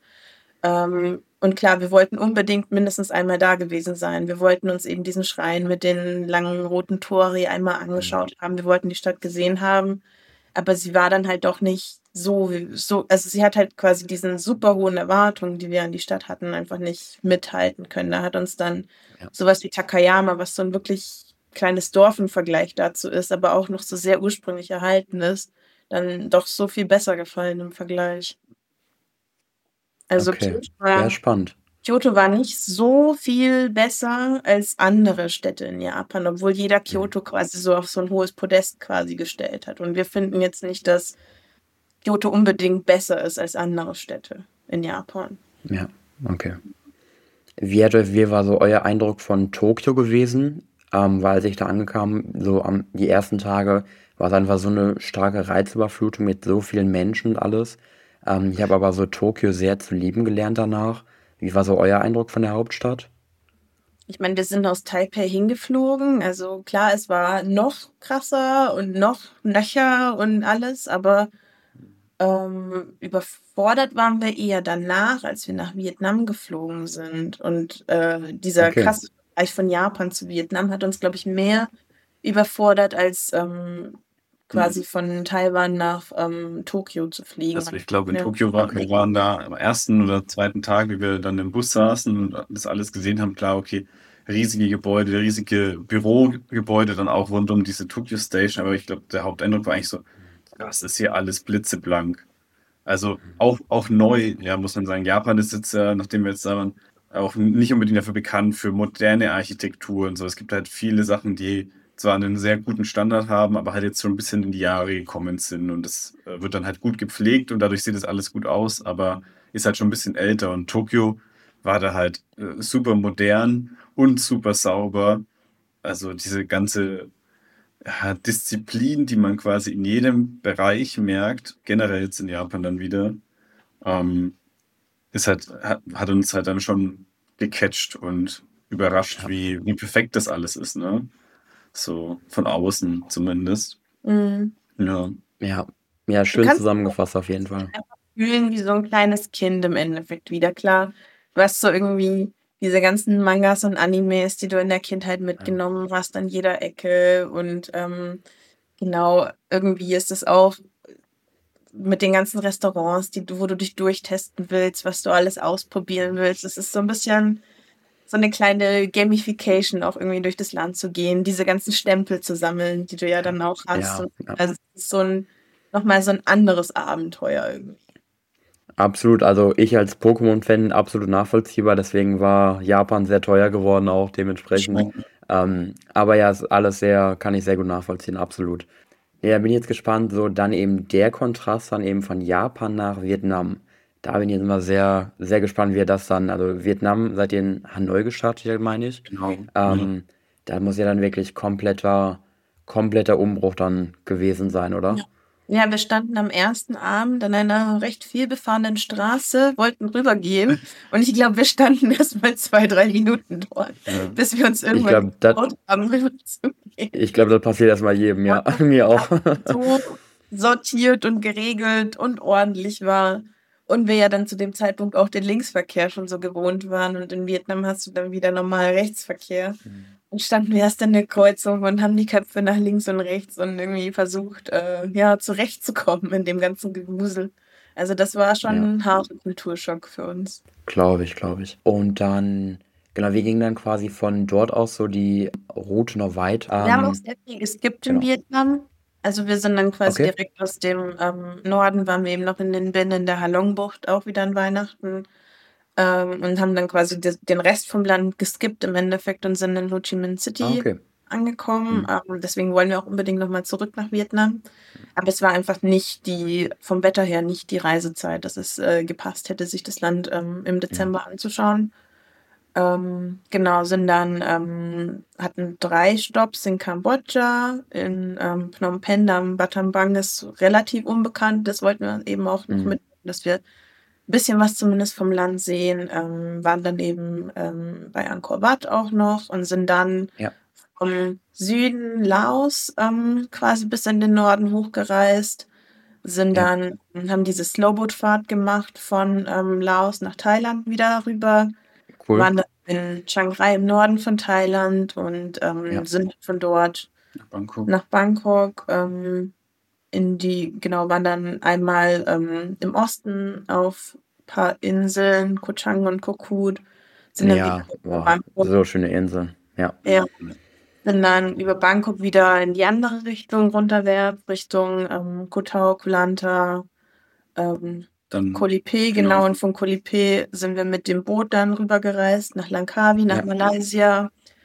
Ähm, und klar, wir wollten unbedingt mindestens einmal da gewesen sein. Wir wollten uns eben diesen Schrein mit den langen roten Tori einmal angeschaut haben. Wir wollten die Stadt gesehen haben. Aber sie war dann halt doch nicht so, wie- so, also sie hat halt quasi diesen super hohen Erwartungen, die wir an die Stadt hatten, einfach nicht mithalten können. Da hat uns dann Ja. sowas wie Takayama, was so ein wirklich kleines Dorf im Vergleich dazu ist, aber auch noch so sehr ursprünglich erhalten ist, dann doch so viel besser gefallen im Vergleich. Also Okay. Kyoto Ja, war, spannend. Kyoto war nicht so viel besser als andere Städte in Japan, obwohl jeder Kyoto quasi so auf so ein hohes Podest quasi gestellt hat. Und wir finden jetzt nicht, dass Kyoto unbedingt besser ist als andere Städte in Japan. Ja, okay. Wie, hat, wie war so euer Eindruck von Tokio gewesen? Ähm, weil als ich da ankam, so am, die ersten Tage, war es einfach so eine starke Reizüberflutung mit so vielen Menschen und alles. Ähm, ich habe aber so Tokio sehr zu lieben gelernt danach. Wie war so euer Eindruck von der Hauptstadt? Ich meine, wir sind aus Taipei hingeflogen. Also klar, es war noch krasser und noch nöcher und alles, aber ähm, überfordert waren wir eher danach, als wir nach Vietnam geflogen sind. Und äh, dieser Okay, krasse Vergleich von Japan zu Vietnam hat uns, glaube ich, mehr überfordert, als ähm, quasi von Taiwan nach ähm, Tokio zu fliegen. Also ich glaube, in Ja. Tokio war, wir okay. waren da am ersten oder zweiten Tag, wie wir dann im Bus saßen und das alles gesehen haben, klar, okay, riesige Gebäude, riesige Bürogebäude, dann auch rund um diese Tokyo Station, aber ich glaube, der Haupteindruck war eigentlich so, das ist hier alles blitzeblank. Also auch, auch neu, ja, muss man sagen. Japan ist jetzt, äh, nachdem wir jetzt da waren, auch nicht unbedingt dafür bekannt für moderne Architektur und so. Es gibt halt viele Sachen, die zwar einen sehr guten Standard haben, aber halt jetzt schon ein bisschen in die Jahre gekommen sind. Und das äh, wird dann halt gut gepflegt und dadurch sieht das alles gut aus, aber ist halt schon ein bisschen älter. Und Tokio war da halt äh, super modern und super sauber. Also diese ganze ja, Disziplin, die man quasi in jedem Bereich merkt, generell jetzt in Japan dann wieder, ähm, ist halt, hat, hat uns halt dann schon gecatcht und überrascht, Ja, wie, wie perfekt das alles ist, ne? So von außen zumindest. Mhm. Ja. ja, ja, Du schön kannst zusammengefasst auf jeden Fall. fühlen wie so ein kleines Kind im Endeffekt wieder. Klar, Du hast so irgendwie diese ganzen Mangas und Animes, die du in der Kindheit mitgenommen hast, an jeder Ecke. Und ähm, genau, irgendwie ist es auch mit den ganzen Restaurants, die du, wo du dich durchtesten willst, was du alles ausprobieren willst. Es ist so ein bisschen so eine kleine Gamification, auch irgendwie durch das Land zu gehen, diese ganzen Stempel zu sammeln, die du ja dann auch hast. Ja, Und ja. also es ist so ein, nochmal so ein anderes Abenteuer irgendwie. Absolut, also ich als Pokémon-Fan absolut nachvollziehbar, deswegen war Japan sehr teuer geworden auch dementsprechend. Ähm, aber ja, ist alles sehr, kann ich sehr gut nachvollziehen, absolut. Ja, bin jetzt gespannt, so dann eben der Kontrast dann eben von Japan nach Vietnam. Da bin ich jetzt immer sehr, sehr gespannt, wie er das dann, also Vietnam, seid ihr in Hanoi gestartet, meine ich. Genau. Ähm, Da muss ja dann wirklich kompletter, kompletter Umbruch dann gewesen sein, oder? Ja. Ja, wir standen am ersten Abend an einer recht viel befahrenen Straße, wollten rübergehen und ich glaube, wir standen erst mal zwei, drei Minuten dort, Ja. bis wir uns Ich irgendwann glaube, das, getraut haben, rüberzugehen. ich glaube, das passiert erstmal jedem, ja, mir auch. So sortiert und geregelt und ordentlich war. Und wir ja dann zu dem Zeitpunkt auch den Linksverkehr schon so gewohnt waren. Und in Vietnam hast du dann wieder normal Rechtsverkehr. Und standen wir erst in der Kreuzung und haben die Köpfe nach links und rechts und irgendwie versucht, äh, ja, zurechtzukommen in dem ganzen Gewusel. Also das war schon Ja. ein harter Kulturschock für uns. Glaube ich, glaube ich. Und dann, genau, wie ging dann quasi von dort aus so die Route noch weiter? Wir haben auch Ähm, sehr viel geskippt in genau. Vietnam. Also wir sind dann quasi Okay. direkt aus dem ähm, Norden, waren wir eben noch in den Binnen in der Halong-Bucht, auch wieder an Weihnachten. Ähm, und haben dann quasi des, den Rest vom Land geskippt im Endeffekt und sind in Ho Chi Minh Ah, City okay. angekommen. Hm. Ähm, deswegen wollen wir auch unbedingt nochmal zurück nach Vietnam. Aber es war einfach nicht die, vom Wetter her nicht die Reisezeit, dass es äh, gepasst hätte, sich das Land ähm, im Dezember anzuschauen. Ähm, genau, sind dann, ähm, hatten drei Stopps in Kambodscha, in ähm, Phnom Penh, dann Battambang ist relativ unbekannt. Das wollten wir eben auch noch Hm. mit, dass wir ein bisschen was zumindest vom Land sehen. Ähm, waren dann eben ähm, bei Angkor Wat auch noch und sind dann Ja. vom Süden Laos ähm, quasi bis in den Norden hochgereist. Sind Ja. dann, haben diese Slowboat-Fahrt gemacht von ähm, Laos nach Thailand wieder rüber. Cool. Waren dann in Chiang Rai im Norden von Thailand und ähm, Ja. sind von dort Nach Bangkok. nach Bangkok ähm, in die, genau, waren dann einmal ähm, im Osten auf ein paar Inseln, Koh Chang und Koh Kood, sind dann Ja, wieder über boah, Bangkok, so schöne Inseln. Ja. ja, sind dann über Bangkok wieder in die andere Richtung runterwärts, Richtung ähm, Koh Tao, Koh Lanta, ähm, Dann, Koh Lipe, genau, genau. und von Koh Lipe sind wir mit dem Boot dann rübergereist nach Langkawi, nach Ja. Malaysia.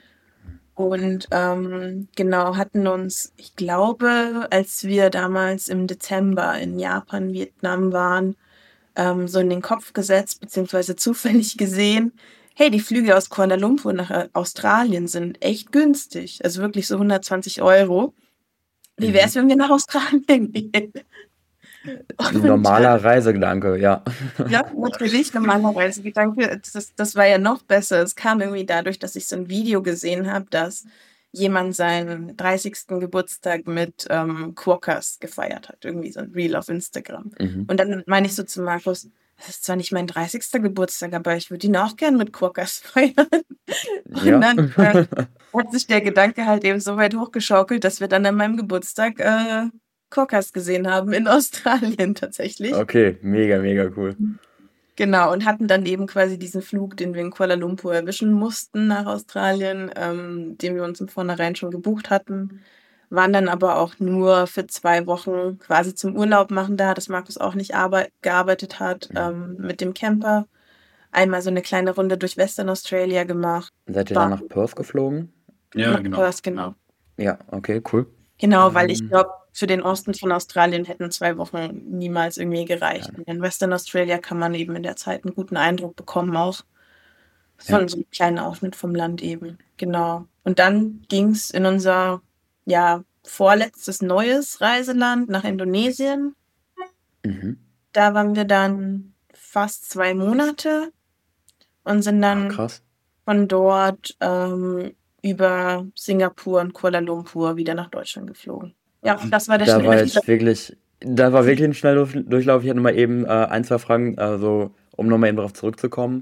Und ähm, genau, hatten uns, ich glaube, als wir damals im Dezember in Japan, Vietnam waren, ähm, so in den Kopf gesetzt, beziehungsweise zufällig gesehen, hey, die Flüge aus Kuala Lumpur nach äh, Australien sind echt günstig. Also wirklich so hundertzwanzig Euro. Wie wäre es, Mhm. wenn wir nach Australien gehen? Ein Und äh, normaler Reisegedanke, ja. ja, natürlich, normalerweise Gedanke, das, das war ja noch besser. Es kam irgendwie dadurch, dass ich so ein Video gesehen habe, dass jemand seinen dreißigsten Geburtstag mit ähm, Quokkas gefeiert hat. Irgendwie so ein Reel auf Instagram. Mhm. Und dann meine ich so zu Markus, das ist zwar nicht mein dreißigster Geburtstag, aber ich würde ihn auch gern mit Quokkas feiern. Und Ja. dann äh, hat sich der Gedanke halt eben so weit hochgeschaukelt, dass wir dann an meinem Geburtstag äh, Quokkas gesehen haben in Australien tatsächlich. Okay, mega, mega cool. Genau, und hatten dann eben quasi diesen Flug, den wir in Kuala Lumpur erwischen mussten nach Australien, ähm, den wir uns im Vornherein schon gebucht hatten, waren dann aber auch nur für zwei Wochen quasi zum Urlaub machen da, dass Markus auch nicht arbeit gearbeitet hat, Mhm. ähm, mit dem Camper. Einmal so eine kleine Runde durch Western Australia gemacht. Seid ihr War dann nach Perth geflogen? Ja, nach genau. Perth, genau. Ja, okay, cool. Genau, weil ich Ähm, glaube, für den Osten von Australien hätten zwei Wochen niemals irgendwie gereicht. Ja. Und in Western Australia kann man eben in der Zeit einen guten Eindruck bekommen, auch Ja. von so einem kleinen Ausschnitt vom Land eben. Genau. Und dann ging es in unser, ja, vorletztes neues Reiseland nach Indonesien. Mhm. Da waren wir dann fast zwei Monate und sind Ach, dann krass. von dort ähm, über Singapur und Kuala Lumpur wieder nach Deutschland geflogen. Ja, das war der Da war schnelle jetzt wirklich, da war wirklich ein Schnelldurchlauf. Ich hatte mal eben äh, ein, zwei Fragen, also um nochmal eben darauf zurückzukommen.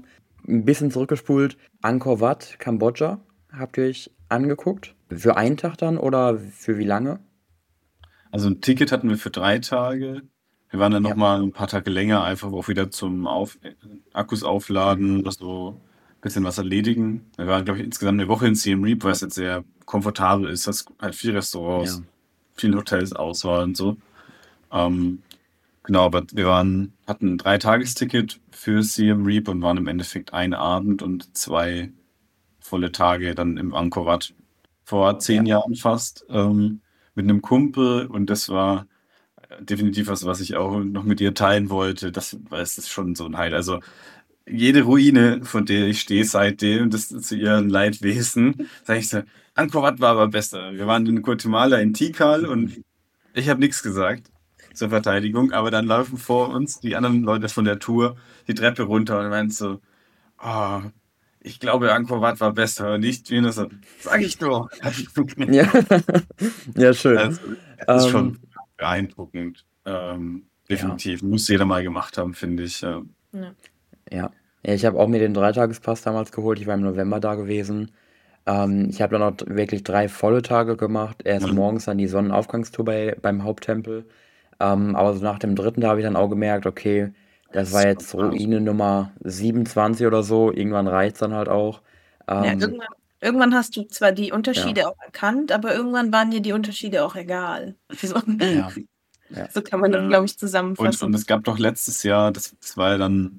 ein bisschen zurückgespult. Angkor Wat, Kambodscha, habt ihr euch angeguckt? Für einen Tag dann oder für wie lange? Also ein Ticket hatten wir für drei Tage. Wir waren dann Ja. nochmal ein paar Tage länger, einfach auch wieder zum Auf Akkus aufladen oder so ein bisschen was erledigen. Wir waren, glaube ich, insgesamt eine Woche in Siem Reap, weil es jetzt sehr komfortabel ist. Es halt viele Restaurants, Ja. viele Hotels, Auswahl und so. Ähm, genau, aber wir waren, hatten ein Dreitagesticket für Siem Reap und waren im Endeffekt einen Abend und zwei volle Tage dann im Angkor Wat. Vor zehn Ja. Jahren fast, ähm, mit einem Kumpel und das war äh, definitiv was, was ich auch noch mit ihr teilen wollte. Das, weil es ist schon so ein Highlight. Also jede Ruine, von der ich stehe seitdem, das ist zu ihren Leidwesen, sage ich so, Angkor Wat war aber besser. Wir waren in Guatemala in Tikal und ich habe nichts gesagt zur Verteidigung, aber dann laufen vor uns die anderen Leute von der Tour die Treppe runter und meinen so, ah, ich glaube, Angkor Wat war besser. Nicht wie das, sag ich doch. Ja, ja, schön. Also, es ist schon Ähm, beeindruckend. Ähm, ja, definitiv. Muss jeder mal gemacht haben, finde ich. Ja. Ja. ja. Ja, ich habe auch mir den Dreitagespass damals geholt. Ich war im November da gewesen. Ähm, ich habe dann auch wirklich drei volle Tage gemacht. Erst Ja. morgens dann die Sonnenaufgangstour bei, beim Haupttempel. Ähm, aber so nach dem dritten Tag habe ich dann auch gemerkt, okay, das Das war ist jetzt schon Wahnsinn. Ruine Nummer siebenundzwanzig oder so. Irgendwann reicht's dann halt auch. Ja, Ähm, irgendwann, irgendwann hast du zwar die ja, Unterschiede auch erkannt, aber irgendwann waren dir die Unterschiede auch egal. So, ja, ja. so kann man das, Ja. glaube ich, Und, zusammenfassen. und es gab doch letztes Jahr, das, das war ja dann,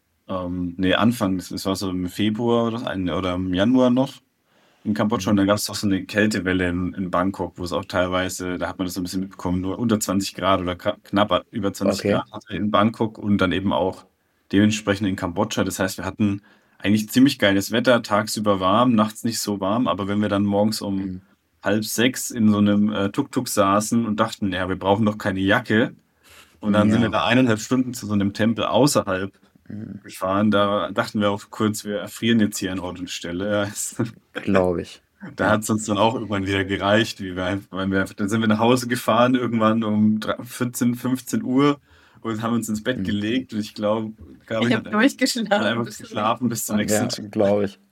ähm, nee, Anfang, das, das war so im Februar oder, ein- oder im Januar noch in Kambodscha und Mhm. dann gab es doch so eine Kältewelle in, in Bangkok, wo es auch teilweise, da hat man das so ein bisschen mitbekommen, nur unter zwanzig Grad oder kra- knapp über zwanzig Okay. Grad hatte in Bangkok und dann eben auch dementsprechend in Kambodscha. Das heißt, wir hatten eigentlich ziemlich geiles Wetter, tagsüber warm, nachts nicht so warm, aber wenn wir dann morgens um Mhm. halb sechs in so einem äh, Tuk-Tuk saßen und dachten, ja, wir brauchen doch keine Jacke und dann sind wir Ja, da eineinhalb Stunden zu so einem Tempel außerhalb mhm. gefahren, da dachten wir auch kurz, wir erfrieren jetzt hier an Ort und Stelle. Ja, es- Glaube ich. Da Ja. hat es uns dann auch irgendwann wieder gereicht. Wie wir, einfach- weil wir, dann sind wir nach Hause gefahren, irgendwann um drei- vierzehn, fünfzehn Uhr und haben uns ins Bett Mhm. gelegt. Und ich glaube, Gabi Ich hat habe einfach, hat durchgeschlafen. einfach bis zum geschlafen bis zum nächsten nächsten Ja, Tag. glaube ich.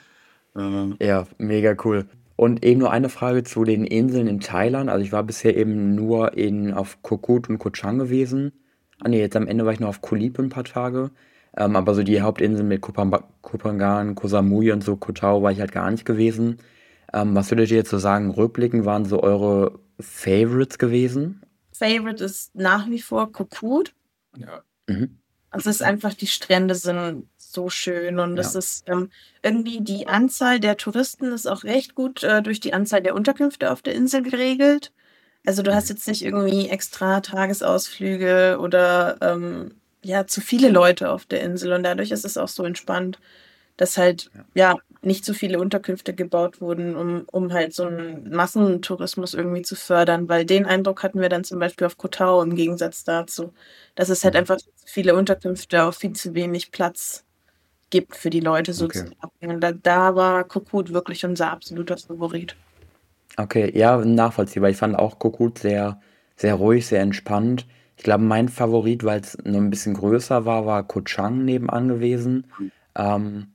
Ähm, Ja, mega cool. Und eben nur eine Frage zu den Inseln in Thailand. Also ich war bisher eben nur in, auf Koh Koot und Koh Chang gewesen. Ah nee, jetzt am Ende war ich noch auf Koh Lipe ein paar Tage. Ähm, aber so die Hauptinseln mit Koh Pamba- Koh Phangan, Koh Samui und so, Koh Tao war ich halt gar nicht gewesen. Ähm, was würdet ihr jetzt so sagen, rückblickend waren so eure Favorites gewesen? Favorite ist nach wie vor Koh Koot. ja. Mhm. Also es ist einfach, die Strände sind so schön und es Ja. ist ähm, irgendwie die Anzahl der Touristen ist auch recht gut äh, durch die Anzahl der Unterkünfte auf der Insel geregelt. Also du hast Mhm. jetzt nicht irgendwie extra Tagesausflüge oder ähm, ja, zu viele Leute auf der Insel und dadurch ist es auch so entspannt, dass halt Ja. ja nicht so viele Unterkünfte gebaut wurden, um, um halt so einen Massentourismus irgendwie zu fördern, weil den Eindruck hatten wir dann zum Beispiel auf Koh Tao im Gegensatz dazu, dass es halt Mhm. einfach viel zu viele Unterkünfte auf viel zu wenig Platz gibt für die Leute Okay. sozusagen. Und da, da war Koh Koot wirklich unser absoluter Favorit. Okay, ja, nachvollziehbar. Ich fand auch Koh Koot sehr, sehr ruhig, sehr entspannt. Ich glaube, mein Favorit, weil es nur ein bisschen größer war, war Koh Chang nebenan gewesen. Ähm,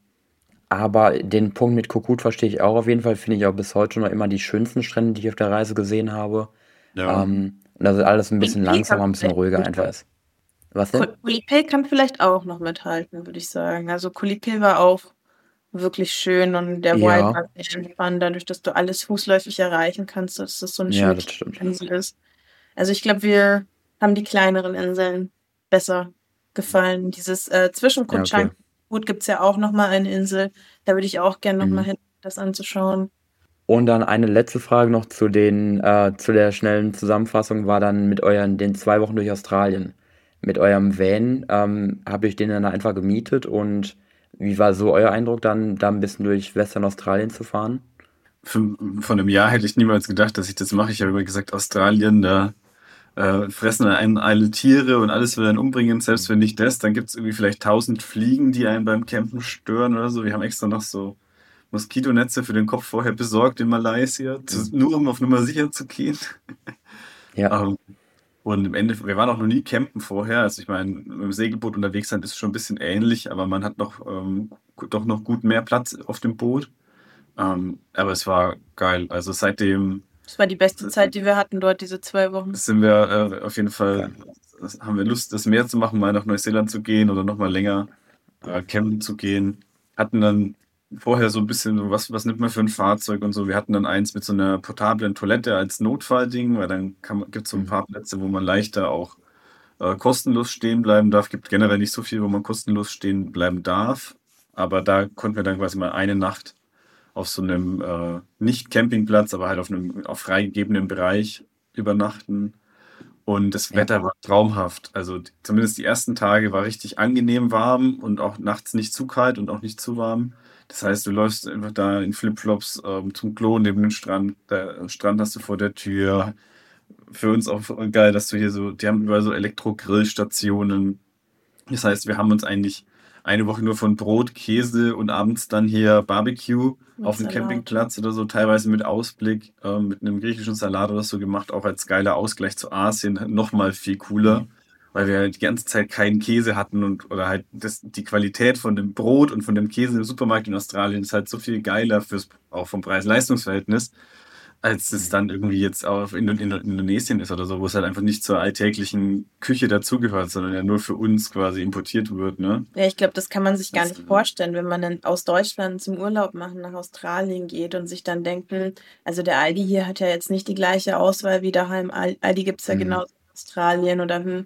aber den Punkt mit Koh Koot verstehe ich auch auf jeden Fall. Finde ich auch bis heute noch immer die schönsten Strände, die ich auf der Reise gesehen habe. Ja. Ähm, und dass es alles ein bisschen Koh Lipe langsamer, kann ein bisschen vielleicht ruhiger einfach mithalten. ist. Was Koh denn? Koh Lipe kann vielleicht auch noch mithalten, würde ich sagen. Also Koh Lipe war auch wirklich schön und der Vibe Ja, war sehr entspannt, dadurch, dass du alles fußläufig erreichen kannst, dass das so eine ja, schöne das stimmt. Insel ist. Also ich glaube, wir haben die kleineren Inseln besser gefallen. Dieses äh, zwischen Koh Ja, Chang okay. und Koh Koot gibt es ja auch nochmal eine Insel. Da würde ich auch gerne nochmal Mhm. hin, das anzuschauen. Und dann eine letzte Frage noch zu den, äh, zu der schnellen Zusammenfassung war dann mit euren, den zwei Wochen durch Australien. Mit eurem Van, ähm, habt ihr euch den dann einfach gemietet und wie war so euer Eindruck dann, da ein bisschen durch Western Australien zu fahren? Für, von einem Jahr hätte ich niemals gedacht, dass ich das mache. Ich habe immer gesagt, Australien, da äh, fressen einen alle Tiere und alles will einen umbringen. Selbst wenn nicht das, dann gibt es irgendwie vielleicht tausend Fliegen, die einen beim Campen stören oder so. Wir haben extra noch so Moskitonetze für den Kopf vorher besorgt in Malaysia, zu, Mhm. nur um auf Nummer sicher zu gehen. Ja, Ähm, Und im Ende, wir waren auch noch nie campen vorher. Also ich meine, mit dem Segelboot unterwegs sein ist schon ein bisschen ähnlich, aber man hat noch ähm, gu- doch noch gut mehr Platz auf dem Boot. Ähm, aber es war geil. Also seitdem Das war die beste Zeit, die wir hatten dort, diese zwei Wochen. sind wir äh, auf jeden Fall, Okay. das- haben wir Lust, das Meer zu machen, mal nach Neuseeland zu gehen oder noch mal länger äh, campen zu gehen. Hatten dann vorher so ein bisschen, so, was, was nimmt man für ein Fahrzeug und so. Wir hatten dann eins mit so einer portablen Toilette als Notfallding, weil dann gibt es so ein Mhm. paar Plätze, wo man leichter auch äh, kostenlos stehen bleiben darf. Gibt generell nicht so viel, wo man kostenlos stehen bleiben darf. Aber da konnten wir dann quasi mal eine Nacht auf so einem äh, nicht-Campingplatz, aber halt auf einem auf freigegebenen Bereich übernachten. Und das Ja. Wetter war traumhaft. Also d- zumindest die ersten Tage war richtig angenehm warm und auch nachts nicht zu kalt und auch nicht zu warm. Das heißt, du läufst einfach da in Flipflops ähm, zum Klo neben dem Strand. Der Strand hast du vor der Tür. Für uns auch geil, dass du hier so, die haben überall so Elektro-Grillstationen. Das heißt, wir haben uns eigentlich eine Woche nur von Brot, Käse und abends dann hier Barbecue Mit auf dem Salat. Campingplatz oder so, teilweise mit Ausblick, äh, mit einem griechischen Salat oder so gemacht, auch als geiler Ausgleich zu Asien, nochmal viel cooler, weil wir halt die ganze Zeit keinen Käse hatten und oder halt das, die Qualität von dem Brot und von dem Käse im Supermarkt in Australien ist halt so viel geiler fürs, auch vom Preis-Leistungs-Verhältnis, als es dann irgendwie jetzt auch in, in Indonesien ist oder so, wo es halt einfach nicht zur alltäglichen Küche dazugehört, sondern ja nur für uns quasi importiert wird, ne? Ja, ich glaube, das kann man sich gar Das, nicht vorstellen, wenn man dann aus Deutschland zum Urlaub machen nach Australien geht und sich dann denkt, hm, also der Aldi hier hat ja jetzt nicht die gleiche Auswahl wie daheim. Al- Aldi gibt es ja Mhm. genauso in Australien oder hm,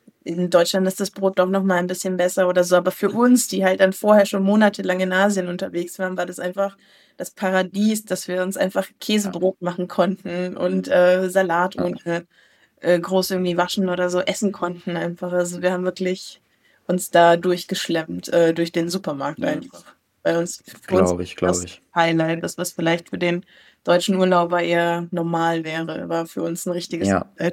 in Deutschland ist das Brot doch noch mal ein bisschen besser oder so. Aber für uns, die halt dann vorher schon monatelang in Asien unterwegs waren, war das einfach das Paradies, dass wir uns einfach Käsebrot machen konnten und äh, Salat Ja. ohne äh, groß irgendwie waschen oder so essen konnten einfach. Also wir haben wirklich uns da durchgeschlemmt, äh, durch den Supermarkt ja. einfach. Bei uns, für uns Glaube ich, glaube das ich. Highlight, das was vielleicht für den deutschen Urlauber eher normal wäre, war für uns ein richtiges Ja. Highlight.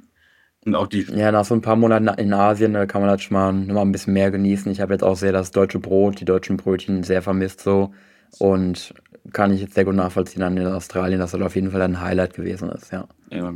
Und auch die, Ja, nach so ein paar Monaten in Asien, da kann man das schon mal noch mal ein bisschen mehr genießen. Ich habe jetzt auch sehr das deutsche Brot, die deutschen Brötchen sehr vermisst so und kann ich jetzt sehr gut nachvollziehen an in Australien, dass das auf jeden Fall ein Highlight gewesen ist, ja. ja.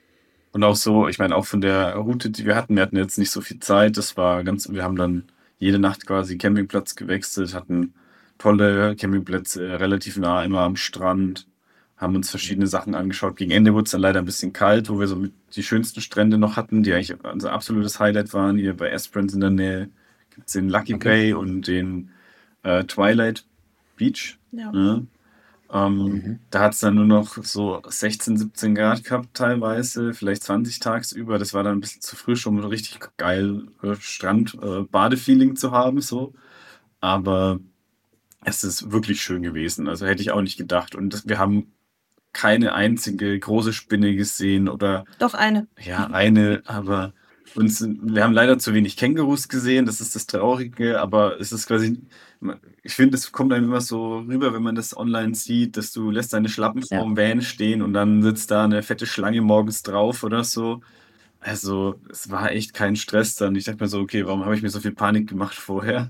Und auch so, ich meine, auch von der Route, die wir hatten, wir hatten jetzt nicht so viel Zeit. Das war ganz, wir haben dann jede Nacht quasi Campingplatz gewechselt, hatten tolle Campingplätze, äh, relativ nah immer am Strand, haben uns verschiedene Sachen angeschaut. Gegen Ende wurde es dann leider ein bisschen kalt, wo wir so mit die schönsten Strände noch hatten, die eigentlich unser absolutes Highlight waren. Hier bei Esperance in der Nähe gibt es den Lucky Okay. Bay und den äh, Twilight Beach. Ja. Ne? Ähm, Mhm. da hat es dann nur noch so sechzehn, siebzehn Grad gehabt teilweise, vielleicht zwanzig tagsüber. Das war dann ein bisschen zu frisch, um ein richtig geil äh, Strand-Badefeeling zu haben, so. Aber es ist wirklich schön gewesen. Also hätte ich auch nicht gedacht. Und das, wir haben keine einzige große Spinne gesehen oder Doch eine. ja, eine, aber uns, wir haben leider zu wenig Kängurus gesehen, das ist das Traurige, aber es ist quasi, ich finde, es kommt einem immer so rüber, wenn man das online sieht, dass du lässt deine Schlappen Ja. vorm Van stehen und dann sitzt da eine fette Schlange morgens drauf oder so. Also, es war echt kein Stress dann. Ich dachte mir so, okay, warum habe ich mir so viel Panik gemacht vorher?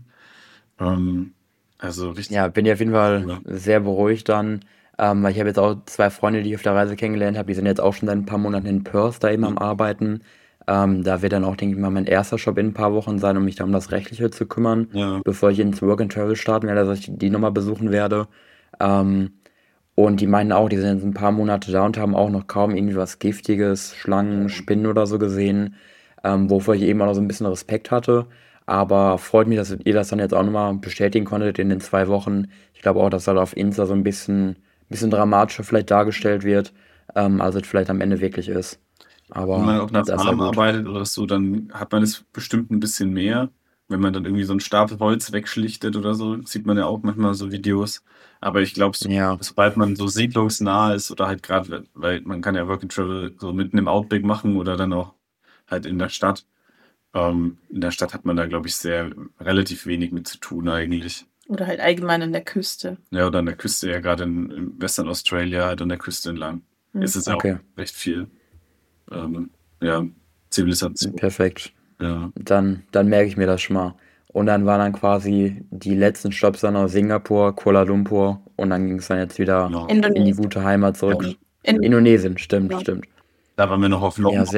Ähm, also richtig. Ja, bin ich auf jeden Fall Ja. sehr beruhigt dann, ähm, weil ich habe jetzt auch zwei Freunde, die ich auf der Reise kennengelernt habe, die sind jetzt auch schon seit ein paar Monaten in Perth da eben am Arbeiten. Ähm, da wird dann auch, denke ich mal, mein erster Job in ein paar Wochen sein, um mich da um das Rechtliche zu kümmern, Ja. bevor ich ins Work and Travel starten werde, dass ich die nochmal besuchen werde. Ähm, und die meinen auch, die sind jetzt ein paar Monate da und haben auch noch kaum irgendwie was Giftiges, Schlangen, Spinnen oder so gesehen, ähm, wovor ich eben auch noch so ein bisschen Respekt hatte. Aber freut mich, dass ihr das dann jetzt auch nochmal bestätigen konntet in den zwei Wochen. Ich glaube auch, dass das auf Insta so ein bisschen, bisschen dramatischer vielleicht dargestellt wird, ähm, als es vielleicht am Ende wirklich ist. Aber Wenn man auf einer das ist ja Farm gut. arbeitet oder so, dann hat man es bestimmt ein bisschen mehr. Wenn man dann irgendwie so einen Stapel Holz wegschlichtet oder so, sieht man ja auch manchmal so Videos. Aber ich glaube, so, Ja, sobald man so siedlungsnah ist oder halt gerade, weil man kann ja Work and Travel so mitten im Outback machen oder dann auch halt in der Stadt. Ähm, in der Stadt hat man da, glaube ich, sehr relativ wenig mit zu tun eigentlich. Oder halt allgemein an der Küste. Ja, oder an der Küste, ja gerade in, in Western Australia, halt an der Küste entlang. Hm. Ist es ja auch okay, recht viel ähm, ja, Zivilisation. perfekt. Ja. Dann, dann merke ich mir das schon mal. Und dann waren dann quasi die letzten Stops dann aus Singapur, Kuala Lumpur und dann ging es dann jetzt wieder Genau. in die Indonesien. gute Heimat zurück. In Indonesien, stimmt, Ja. stimmt. Da waren wir noch auf Ja, Lombok. sehr.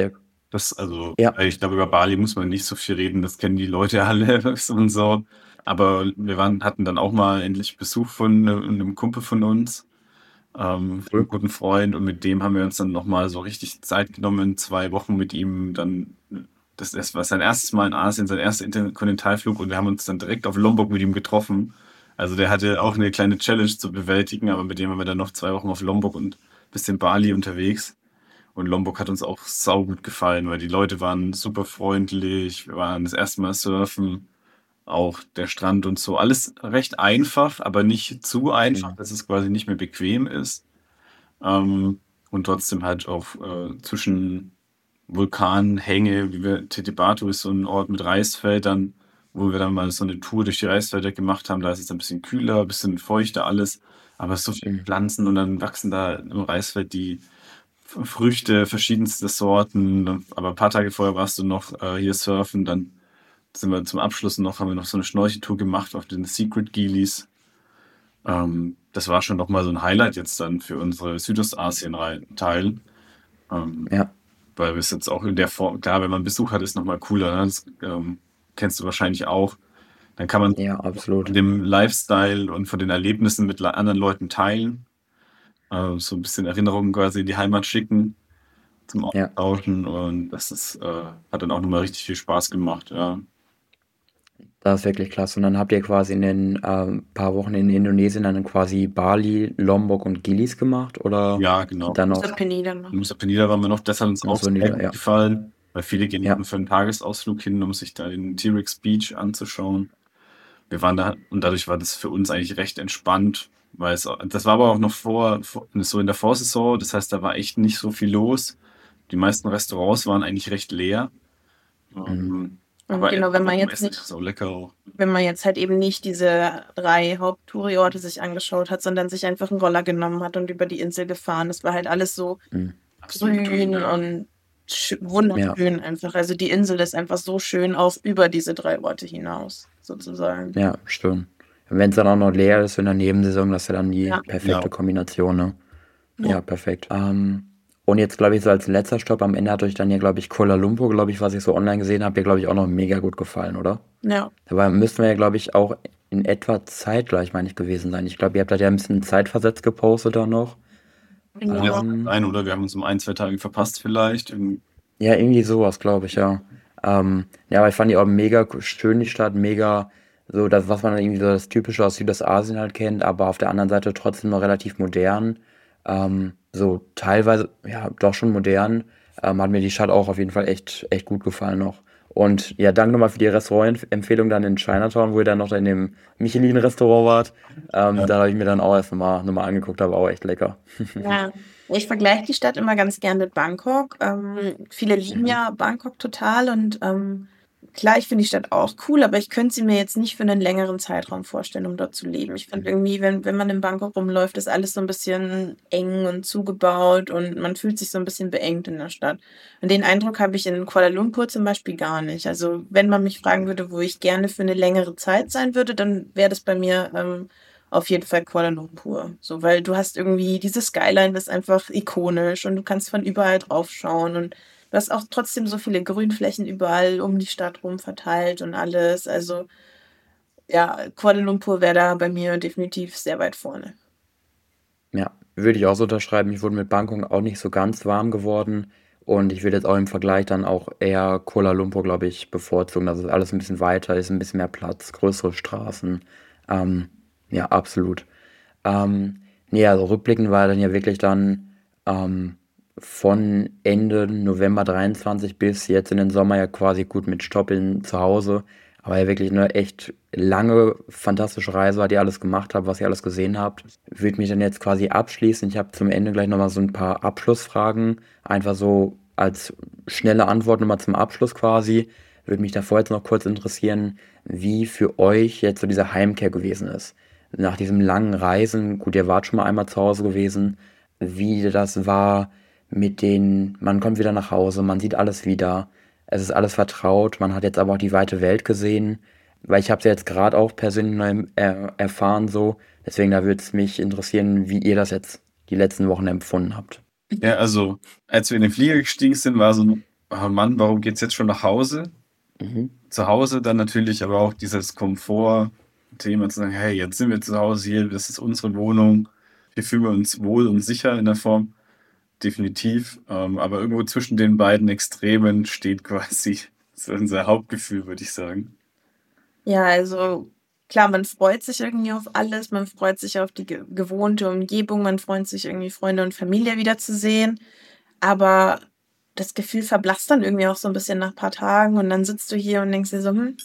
Das, also, Ja. ich glaube, über Bali muss man nicht so viel reden, das kennen die Leute alle und so. Aber wir waren, hatten dann auch mal endlich Besuch von ne- einem Kumpel von uns, ähm, von einem Cool. guten Freund, und mit dem haben wir uns dann nochmal so richtig Zeit genommen, zwei Wochen mit ihm dann. Das das war sein erstes Mal in Asien, sein erster Interkontinentalflug, und wir haben uns dann direkt auf Lombok mit ihm getroffen. Also der hatte auch eine kleine Challenge zu bewältigen, aber mit dem waren wir dann noch zwei Wochen auf Lombok und ein bisschen Bali unterwegs. Und Lombok hat uns auch saugut gefallen, weil die Leute waren super freundlich. Wir waren das erste Mal surfen, auch der Strand und so. Alles recht einfach, aber nicht zu einfach, Mhm. dass es quasi nicht mehr bequem ist. Ähm, und trotzdem halt auch äh, zwischen Vulkanhänge, wie wir, Tetibatu ist so ein Ort mit Reisfeldern, wo wir dann mal so eine Tour durch die Reisfelder gemacht haben. Da ist es ein bisschen kühler, ein bisschen feuchter alles, aber so viele Mhm. Pflanzen, und dann wachsen da im Reisfeld die F- Früchte verschiedenste Sorten. Dann- Aber ein paar Tage vorher warst du noch äh, hier surfen, dann sind wir zum Abschluss noch, haben wir noch so eine Schnorcheltour gemacht auf den Secret Gilis. Ähm, das war schon noch mal so ein Highlight jetzt dann für unsere Südostasien-Teil. Ähm, Ja. weil wir es jetzt auch in der Form, klar, wenn man Besuch hat, ist noch mal cooler. Ne? Das ähm, kennst du wahrscheinlich auch. Dann kann man Ja, von absolut. dem Lifestyle und von den Erlebnissen mit le- anderen Leuten teilen. Äh, so ein bisschen Erinnerungen quasi in die Heimat schicken zum Ja. Austauschen, und das ist, äh, hat dann auch nochmal richtig viel Spaß gemacht. Ja, Das ist wirklich klasse. Und dann habt ihr quasi in den ähm, paar Wochen in Indonesien dann quasi Bali, Lombok und Gilis gemacht oder ja genau. dann Nusa noch Penida noch. In Nusa Penida waren wir noch, das hat uns noch auch so sehr nieder, gut ja. gefallen, weil viele gehen Ja. nur für einen Tagesausflug hin, um sich da den T-Rex Beach anzuschauen. Wir waren da, und dadurch war das für uns eigentlich recht entspannt, weil es, das war aber auch noch vor, vor so in der Vorsaison, das heißt, da war echt nicht so viel los. Die meisten Restaurants waren eigentlich recht leer. Mhm. Ähm, Und aber genau, wenn man vom jetzt Essen ist nicht, es auch lecker auch. wenn man jetzt halt eben nicht diese drei Haupttouri-Orte sich angeschaut hat, sondern sich einfach einen Roller genommen hat und über die Insel gefahren. Das war halt alles so Mhm. Absolut grün ja. und sch- Ja. wunderschön einfach. Also die Insel ist einfach so schön auch über diese drei Orte hinaus, sozusagen. Ja, stimmt. Wenn es dann auch noch leer ist in der Nebensaison, das ist ja dann die Ja. perfekte Ja, Kombination, ne? Ja. Ja, perfekt. Ähm, und jetzt, glaube ich, so als letzter Stopp am Ende hat euch dann ja, glaube ich, Kuala Lumpur, glaube ich, was ich so online gesehen habe, dir, glaube ich, auch noch mega gut gefallen, oder? Ja. Dabei müssten wir ja, glaube ich, auch in etwa zeitgleich, meine ich, gewesen sein. Ich glaube, ihr habt da ja ein bisschen zeitversetzt gepostet da noch. kann jetzt Ja. Ähm, sein, oder? Wir haben uns um ein, zwei Tage verpasst vielleicht. Irgendwie- ja, irgendwie sowas, glaube ich, ja. Ähm, ja, aber ich fand die auch mega schön, die Stadt, mega so das, was man dann irgendwie so das Typische aus Südostasien halt kennt, aber auf der anderen Seite trotzdem noch relativ modern. Ähm, so teilweise, ja, doch schon modern. Ähm, hat mir die Stadt auch auf jeden Fall echt, echt gut gefallen noch. Und ja, danke nochmal für die Restaurantempfehlung dann in Chinatown, wo ihr dann noch in dem Michelin-Restaurant wart. Ähm, Ja, da habe ich mir dann auch erst nochmal noch mal angeguckt, aber auch echt lecker. Ja. Ich vergleiche die Stadt immer ganz gern mit Bangkok. Ähm, viele lieben Mhm. ja Bangkok total und ähm, klar, ich finde die Stadt auch cool, aber ich könnte sie mir jetzt nicht für einen längeren Zeitraum vorstellen, um dort zu leben. Ich finde irgendwie, wenn, wenn man in Bangkok rumläuft, ist alles so ein bisschen eng und zugebaut und man fühlt sich so ein bisschen beengt in der Stadt. Und den Eindruck habe ich in Kuala Lumpur zum Beispiel gar nicht. Also wenn man mich fragen würde, wo ich gerne für eine längere Zeit sein würde, dann wäre das bei mir ähm, auf jeden Fall Kuala Lumpur. So, weil du hast irgendwie diese Skyline, das ist einfach ikonisch und du kannst von überall drauf schauen und du hast auch trotzdem so viele Grünflächen überall um die Stadt rum verteilt und alles. Also ja, Kuala Lumpur wäre da bei mir definitiv sehr weit vorne. Ja, würde ich auch so unterschreiben. Ich wurde mit Bangkok auch nicht so ganz warm geworden. Und ich würde jetzt auch im Vergleich dann auch eher Kuala Lumpur, glaube ich, bevorzugen. Dass es alles ein bisschen weiter ist, ein bisschen mehr Platz, größere Straßen. Ähm, ja, absolut. Ähm, nee, also rückblickend war dann ja wirklich dann ähm, von Ende November dreiundzwanzig bis jetzt in den Sommer ja quasi gut mit Stoppeln zu Hause. Aber ja wirklich eine echt lange, fantastische Reise, was ihr alles gemacht habt, was ihr alles gesehen habt. Würde mich dann jetzt quasi abschließen. Ich habe zum Ende gleich nochmal so ein paar Abschlussfragen. Einfach so als schnelle Antwort nochmal zum Abschluss quasi. Würde mich davor jetzt noch kurz interessieren, wie für euch jetzt so diese Heimkehr gewesen ist. Nach diesem langen Reisen, gut, ihr wart schon mal einmal zu Hause gewesen, wie das war mit den, man kommt wieder nach Hause, man sieht alles wieder, es ist alles vertraut, man hat jetzt aber auch die weite Welt gesehen, weil ich habe es ja jetzt gerade auch persönlich neu er, erfahren so, deswegen da würde es mich interessieren, wie ihr das jetzt die letzten Wochen empfunden habt. ja, also als wir in den Flieger gestiegen sind, war so, oh Mann, warum geht's jetzt schon nach Hause? Mhm. Zu Hause dann natürlich aber auch dieses Komfort-Thema zu sagen, hey, jetzt sind wir zu Hause hier, das ist unsere Wohnung, hier fühlen wir uns wohl und sicher in der Form, definitiv. Ähm, aber irgendwo zwischen den beiden Extremen steht quasi so unser Hauptgefühl, würde ich sagen. Ja, also klar, man freut sich irgendwie auf alles, man freut sich auf die ge gewohnte Umgebung, man freut sich irgendwie Freunde und Familie wiederzusehen, aber das Gefühl verblasst dann irgendwie auch so ein bisschen nach ein paar Tagen und dann sitzt du hier und denkst dir so: „Hm“,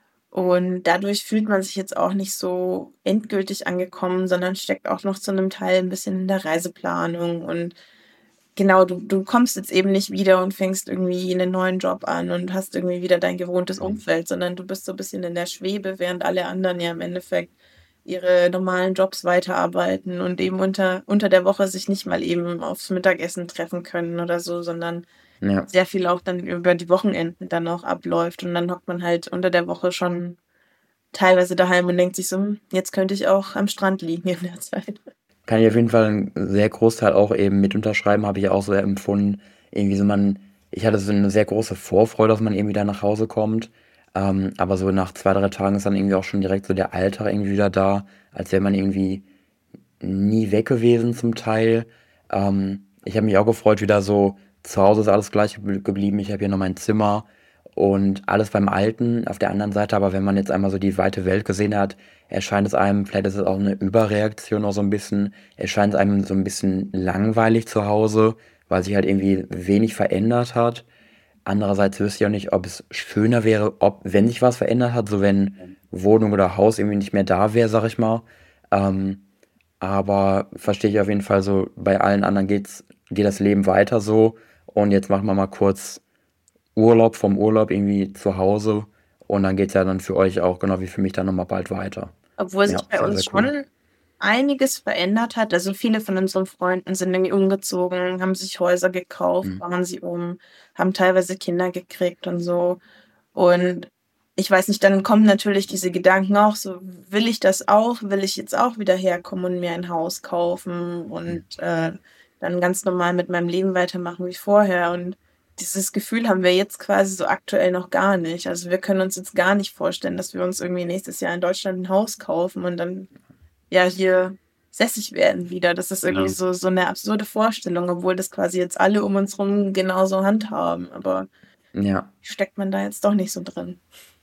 und dadurch fühlt man sich jetzt auch nicht so endgültig angekommen, sondern steckt auch noch zu einem Teil ein bisschen in der Reiseplanung und genau, du du kommst jetzt eben nicht wieder und fängst irgendwie einen neuen Job an und hast irgendwie wieder dein gewohntes Umfeld, sondern du bist so 'n bisschen in der Schwebe, während alle anderen ja im Endeffekt ihre normalen Jobs weiterarbeiten und eben unter unter der Woche sich nicht mal eben aufs Mittagessen treffen können oder so, sondern Ja. sehr viel auch dann über die Wochenenden dann auch abläuft und dann hockt man halt unter der Woche schon teilweise daheim und denkt sich so: „Hm, jetzt könnte ich auch am Strand liegen in der Zeit.“ Kann ich auf jeden Fall 'n sehr Großteil auch eben mit unterschreiben, habe ich auch so empfunden. Irgendwie so man ich hatte so 'ne sehr große Vorfreude, dass man irgendwie da nach Hause kommt, ähm, aber so nach zwei drei Tagen ist dann irgendwie auch schon direkt so der Alltag irgendwie wieder da, als wäre man irgendwie nie weg gewesen zum Teil. Ähm, ich habe mich auch gefreut, wieder so zu Hause ist alles gleich gebl geblieben. Ich habe hier noch mein Zimmer und alles beim Alten. Auf der anderen Seite aber, wenn man jetzt einmal so die weite Welt gesehen hat, erscheint es einem, vielleicht ist es auch eine Überreaktion auch so ein bisschen, erscheint es einem so ein bisschen langweilig zu Hause, weil sich halt irgendwie wenig verändert hat. Andererseits wüsste ich auch nicht, ob es schöner wäre, ob wenn sich was verändert hat, so wenn Wohnung oder Haus irgendwie nicht mehr da wäre, sag ich mal. Ähm, aber verstehe ich auf jeden Fall so, bei allen anderen geht's geht das Leben weiter so und jetzt machen wir mal kurz Urlaub vom Urlaub irgendwie zu Hause und dann geht's ja dann für euch auch, genau wie für mich, dann noch mal bald weiter. Obwohl Ja, sich bei sehr, uns sehr cool. schon einiges verändert hat. Also, viele von unseren Freunden sind irgendwie umgezogen, haben sich Häuser gekauft, Mhm. bauen sie um, haben teilweise Kinder gekriegt und so. Und ich weiß nicht, dann kommen natürlich diese Gedanken auch so: „Will ich das auch? Will ich jetzt auch wieder herkommen und mir ein Haus kaufen Mhm. und, äh, dann ganz normal mit meinem Leben weitermachen wie vorher?“ Und dieses Gefühl haben wir jetzt quasi so aktuell noch gar nicht. Also, wir können uns jetzt gar nicht vorstellen, dass wir uns irgendwie nächstes Jahr in Deutschland ein Haus kaufen und dann, ja, hier sässig werden wieder. Das ist irgendwie Ja, so so 'ne absurde Vorstellung, obwohl das quasi jetzt alle um uns rum genauso handhaben, aber Ja. steckt man da jetzt doch nicht so drin.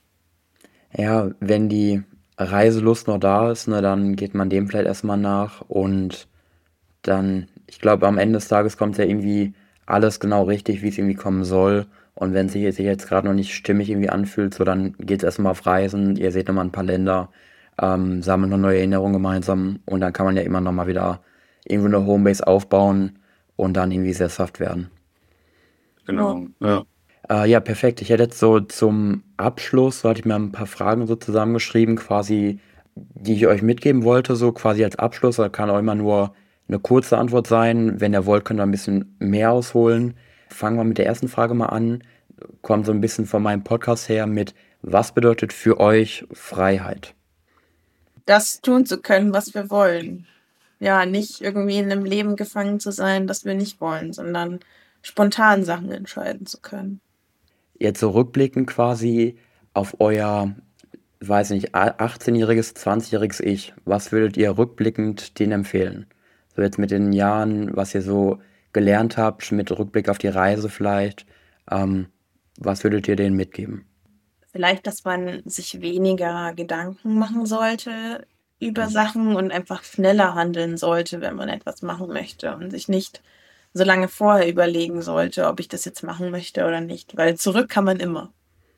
Ja, wenn die Reiselust noch da ist, ne, dann geht man dem vielleicht erst mal nach und dann ich glaube, am Ende des Tages kommt ja irgendwie alles genau richtig, wie es irgendwie kommen soll. Und wenn sich sich jetzt gerade noch nicht stimmig irgendwie anfühlt, so dann geht's erst mal auf Reisen. Ihr seht noch mal 'n paar Länder, ähm, sammelt noch neue Erinnerungen gemeinsam und dann kann man ja immer noch mal wieder irgendwo 'ne Homebase aufbauen und dann irgendwie sesshaft werden. Ja. genau. Ja. Äh, ja, perfekt. Ich hätte jetzt so zum Abschluss, so hatte ich mir ein paar Fragen so zusammengeschrieben, quasi, die ich euch mitgeben wollte, so quasi als Abschluss. Da kann auch immer nur eine kurze Antwort sein. Wenn ihr wollt, könnt ihr ein bisschen mehr ausholen. Fangen wir mit der ersten Frage mal an. Kommt so ein bisschen von meinem Podcast her mit, was bedeutet für euch Freiheit? Das tun zu können, was wir wollen. Ja, nicht irgendwie in 'nem Leben gefangen zu sein, das wir nicht wollen, sondern spontan Sachen entscheiden zu können. Jetzt so rückblickend quasi auf euer, weiß nicht, a achtzehnjähriges, zwanzigjähriges Ich. Was würdet ihr rückblickend denen empfehlen? So jetzt mit den Jahren, was ihr so gelernt habt, mit Rückblick auf die Reise vielleicht. Ähm, was würdet ihr denen mitgeben? Vielleicht, dass man sich weniger Gedanken machen sollte über Mhm. Sachen und einfach schneller handeln sollte, wenn man etwas machen möchte und sich nicht so lange vorher überlegen sollte, ob ich das jetzt machen möchte oder nicht, weil zurück kann man immer.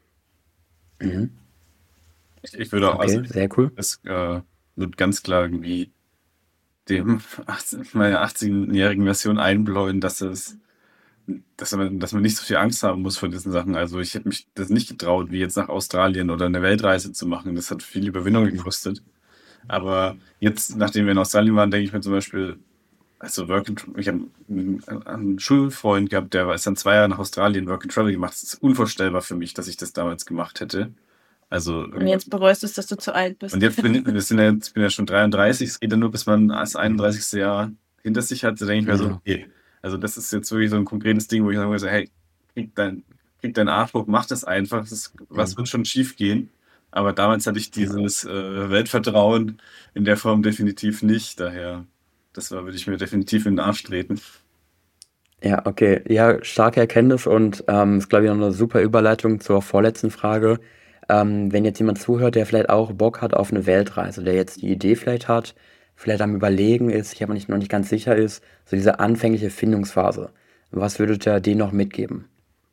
Mhm. Ich, ich würde auch, also Okay, sehr cool. es äh, wird ganz klar irgendwie dem achtzehn, meiner achtzehnjährigen Version einbläuen, dass es, dass man, dass man nicht so viel Angst haben muss vor diesen Sachen. Also ich hätte mich das nicht getraut, wie jetzt nach Australien oder eine Weltreise zu machen. Das hat viel Überwindung gekostet. Aber jetzt, nachdem wir in Australien waren, denke ich mir zum Beispiel, also Work and Tra- ich habe einen, einen Schulfreund gehabt, der ist dann zwei Jahre nach Australien Work and Travel gemacht. Das ist unvorstellbar für mich, dass ich das damals gemacht hätte. Also Und jetzt bereust du es, dass du zu alt und bist. jetzt bin ich, wir sind ja jetzt, ich bin ja schon dreiunddreißig, es geht ja nur, bis man das einunddreißigste. Jahr hinter sich hat, da denke ich mir so, Ja. okay, also das ist jetzt wirklich so ein konkretes Ding, wo ich sagen würde, hey, krieg dein, krieg deinen Arschloch, mach das einfach, das, was Mhm. wird schon schief gehen? Aber damals hatte ich dieses äh, Weltvertrauen in der Form definitiv nicht, daher, das war, würde ich mir definitiv in den Arsch treten. Ja, okay. Ja, starke Erkenntnis und ähm, ist, glaube ich, noch eine super Überleitung zur vorletzten Frage. Ähm, wenn jetzt jemand zuhört, der vielleicht auch Bock hat auf eine Weltreise, der jetzt die Idee vielleicht hat, vielleicht am Überlegen ist, ich aber nicht, noch nicht ganz sicher ist, so diese anfängliche Findungsphase. Was würdet ihr denen noch mitgeben?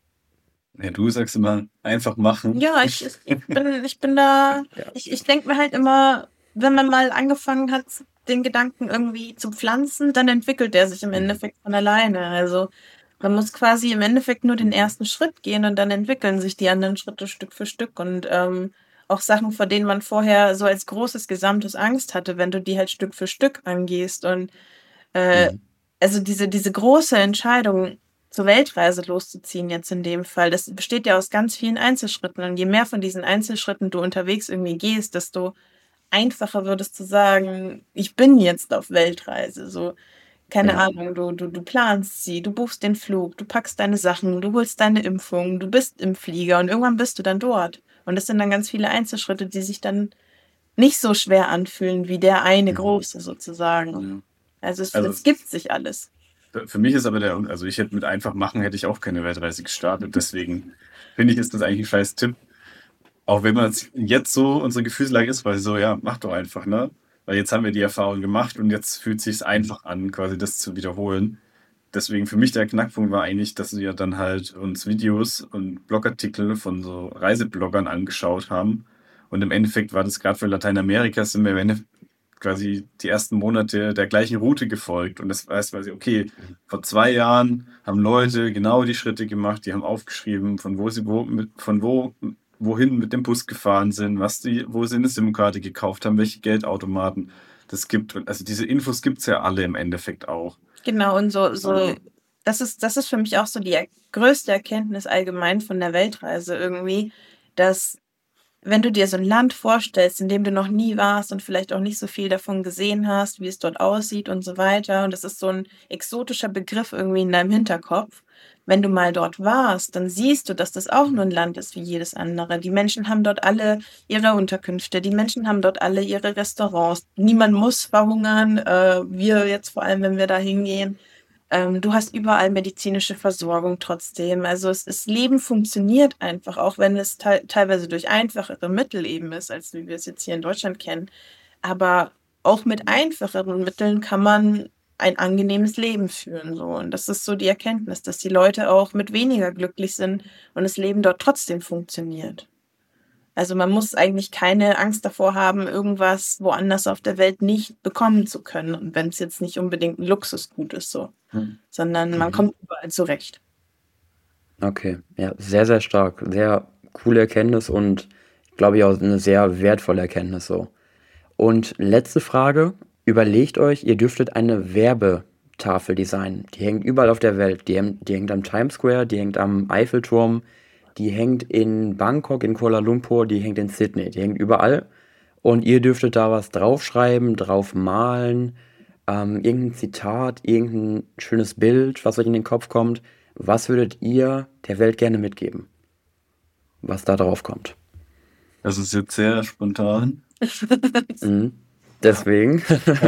Ja, du sagst immer, einfach machen. Ja, ich, ich bin, ich bin da, Ja. ich, ich denke mir halt immer, wenn man mal angefangen hat, den Gedanken irgendwie zu pflanzen, dann entwickelt der sich im Mhm. Endeffekt von alleine. Also man muss quasi im Endeffekt nur den ersten Schritt gehen und dann entwickeln sich die anderen Schritte Stück für Stück. Und ähm, auch Sachen, vor denen man vorher so als großes Gesamtes Angst hatte, wenn du die halt Stück für Stück angehst. Und äh, Mhm. also diese, diese große Entscheidung, zur Weltreise loszuziehen, jetzt in dem Fall, das besteht ja aus ganz vielen Einzelschritten. Und je mehr von diesen Einzelschritten du unterwegs irgendwie gehst, desto einfacher wird es zu sagen, ich bin jetzt auf Weltreise. So, keine Ja. Ahnung, du, du, du planst sie, du buchst den Flug, du packst deine Sachen, du holst deine Impfung, du bist im Flieger und irgendwann bist du dann dort. Und das sind dann ganz viele Einzelschritte, die sich dann nicht so schwer anfühlen wie der eine Mhm. große sozusagen. Ja. Also es, Also es gibt sich alles. für mich ist aber der, also ich hätte mit einfach machen, hätte ich auch keine Weltreise gestartet. Deswegen finde ich, ist das eigentlich ein scheiß Tipp. Auch wenn man jetzt so unsere Gefühlslage ist, weil so, ja, mach doch einfach, ne? Weil jetzt haben wir die Erfahrung gemacht und jetzt fühlt es sich einfach an, quasi das zu wiederholen. Deswegen für mich der Knackpunkt war eigentlich, dass wir dann halt uns Videos und Blogartikel von so Reisebloggern angeschaut haben. Und im Endeffekt war das gerade für Lateinamerika, sind wir im Endeffekt quasi die ersten Monate der gleichen Route gefolgt. Und das heißt quasi, okay, vor zwei Jahren haben Leute genau die Schritte gemacht, die haben aufgeschrieben, von wo sie wo, mit, von wo, wohin mit dem Bus gefahren sind, was die, wo sie eine SIM-Karte gekauft haben, welche Geldautomaten das gibt. Und also diese Infos gibt es ja alle im Endeffekt auch. Genau, und so, so, das ist, das ist für mich auch so die er größte Erkenntnis allgemein von der Weltreise irgendwie, dass wenn du dir so ein Land vorstellst, in dem du noch nie warst und vielleicht auch nicht so viel davon gesehen hast, wie es dort aussieht und so weiter, und das ist so ein exotischer Begriff irgendwie in deinem Hinterkopf. Wenn du mal dort warst, dann siehst du, dass das auch nur ein Land ist wie jedes andere. Die Menschen haben dort alle ihre Unterkünfte, die Menschen haben dort alle ihre Restaurants. Niemand muss verhungern, äh, wir jetzt vor allem, wenn wir da hingehen. Ähm, du hast überall medizinische Versorgung trotzdem. Also es das Leben funktioniert einfach, auch wenn es teil teilweise durch einfachere Mittel eben ist, als wie wir es jetzt hier in Deutschland kennen. Aber auch mit einfacheren Mitteln kann man ein angenehmes Leben führen, so. Und das ist so die Erkenntnis, dass die Leute auch mit weniger glücklich sind und das Leben dort trotzdem funktioniert. Also man muss eigentlich keine Angst davor haben, irgendwas woanders auf der Welt nicht bekommen zu können. Und wenn es jetzt nicht unbedingt ein Luxusgut ist, so, Hm. sondern man Mhm. kommt überall zurecht. Okay, ja, sehr, sehr stark. Sehr coole Erkenntnis und glaube ich auch eine sehr wertvolle Erkenntnis so. Und letzte Frage, überlegt euch, ihr dürftet eine Werbetafel designen. Die hängt überall auf der Welt. Die, hängt- die hängt am Times Square, die hängt am Eiffelturm, die hängt in Bangkok, in Kuala Lumpur, die hängt in Sydney, die hängt überall. Und ihr dürftet da was draufschreiben, drauf malen, ähm, irgendein Zitat, irgendein schönes Bild, was euch in den Kopf kommt. Was würdet ihr der Welt gerne mitgeben, was da drauf kommt? Das ist jetzt sehr spontan. Mhm. Deswegen.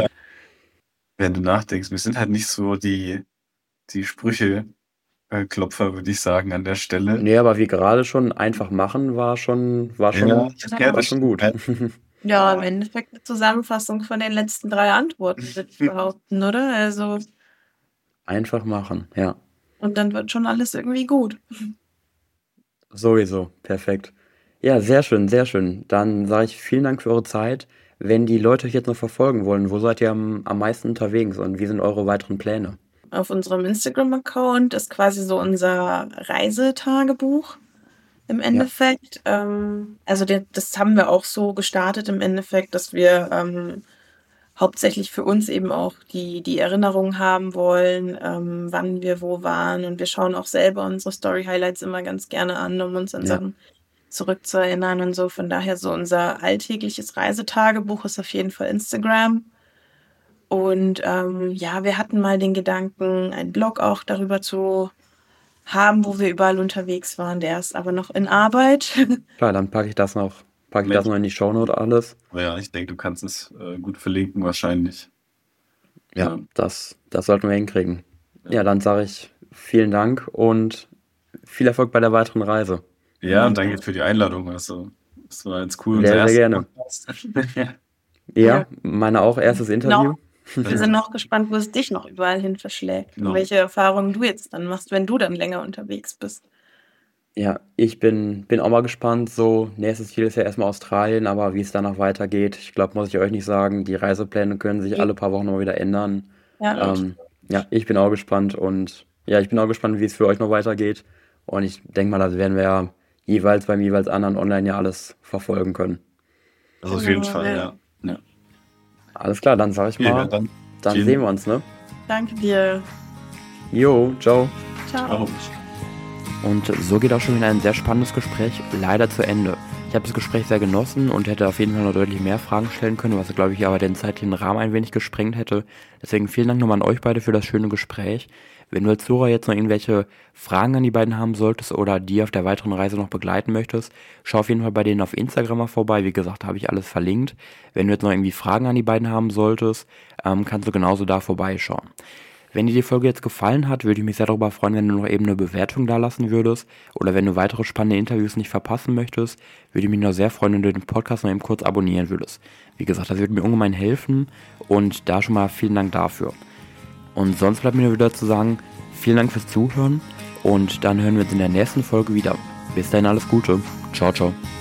Wenn du nachdenkst, wir sind halt nicht so die, die Sprüche-Klopfer, würde ich sagen, an der Stelle. Nee, aber wie gerade schon, einfach machen war schon, war schon, Ja, ja, war das schon gut. stimmt. Ja, im Endeffekt eine Zusammenfassung von den letzten drei Antworten, würde ich behaupten, oder? Also, Einfach machen, ja. und dann wird schon alles irgendwie gut. Sowieso, perfekt. Ja, sehr schön, sehr schön. Dann sage ich vielen Dank für eure Zeit. Wenn die Leute euch jetzt noch verfolgen wollen, wo seid ihr am, am meisten unterwegs und wie sind eure weiteren Pläne? Auf unserem Instagram-Account ist quasi so unser Reisetagebuch im Endeffekt. Ähm, also der, das haben wir auch so gestartet im Endeffekt, dass wir ähm, hauptsächlich für uns eben auch die, die Erinnerung haben wollen, ähm, wann wir wo waren. Und wir schauen auch selber unsere Story-Highlights immer ganz gerne an, um uns an Ja. Sachen zurückzuerinnern und so. Von daher so unser alltägliches Reisetagebuch ist auf jeden Fall Instagram. Und ähm, ja, wir hatten mal den Gedanken, einen Blog auch darüber zu haben, wo wir überall unterwegs waren. Der ist aber noch in Arbeit. Klar, dann packe ich das noch, packe ich Mit- das noch in die Shownote alles. Aber ja, ich denke, du kannst es äh, gut verlinken wahrscheinlich. Ja, Ja. das, das sollten wir hinkriegen. Ja, dann sage ich vielen Dank und viel Erfolg bei der weiteren Reise. Ja, und danke für die Einladung. Also, das war jetzt cool. Sehr, unser sehr erster gerne. Podcast. Ja, Ja. meine auch erstes Interview. Wir sind noch gespannt, wo es dich noch überall hin verschlägt. Genau. Und welche Erfahrungen du jetzt dann machst, wenn du dann länger unterwegs bist. Ja, ich bin, bin auch mal gespannt. So, nächstes Ziel ist ja erstmal Australien, aber wie es danach weitergeht, ich glaube, muss ich euch nicht sagen, die Reisepläne können sich Ja. alle paar Wochen mal wieder ändern. Ja. Ähm, ja, ich bin auch gespannt und ja, ich bin auch gespannt, wie es für euch noch weitergeht. Und ich denke mal, das werden wir ja jeweils beim jeweils anderen online ja alles verfolgen können. Also auf jeden Genau, Fall, ja. ja. ja. Alles klar, dann sage ich Ja, mal, dann dann vielen- sehen wir uns, ne? Danke dir. Jo, ciao. Ciao. Ciao. Und so geht auch schon wieder ein sehr spannendes Gespräch leider zu Ende. Ich habe das Gespräch sehr genossen und hätte auf jeden Fall noch deutlich mehr Fragen stellen können, was, glaube ich, aber den zeitlichen Rahmen ein wenig gesprengt hätte. Deswegen vielen Dank nochmal an euch beide für das schöne Gespräch. Wenn du als Zuhörer jetzt noch irgendwelche Fragen an die beiden haben solltest oder die auf der weiteren Reise noch begleiten möchtest, schau auf jeden Fall bei denen auf Instagram mal vorbei. Wie gesagt, habe ich alles verlinkt. Wenn du jetzt noch irgendwie Fragen an die beiden haben solltest, ähm, kannst du genauso da vorbeischauen. Wenn dir die Folge jetzt gefallen hat, würde ich mich sehr darüber freuen, wenn du noch eben eine Bewertung da lassen würdest. Oder wenn du weitere spannende Interviews nicht verpassen möchtest, würde ich mich noch sehr freuen, wenn du den Podcast noch eben kurz abonnieren würdest. Wie gesagt, das würde mir ungemein helfen und da schon mal vielen Dank dafür. Und sonst bleibt mir nur wieder zu sagen, vielen Dank fürs Zuhören und dann hören wir uns in der nächsten Folge wieder. Bis dahin alles Gute. Ciao, ciao.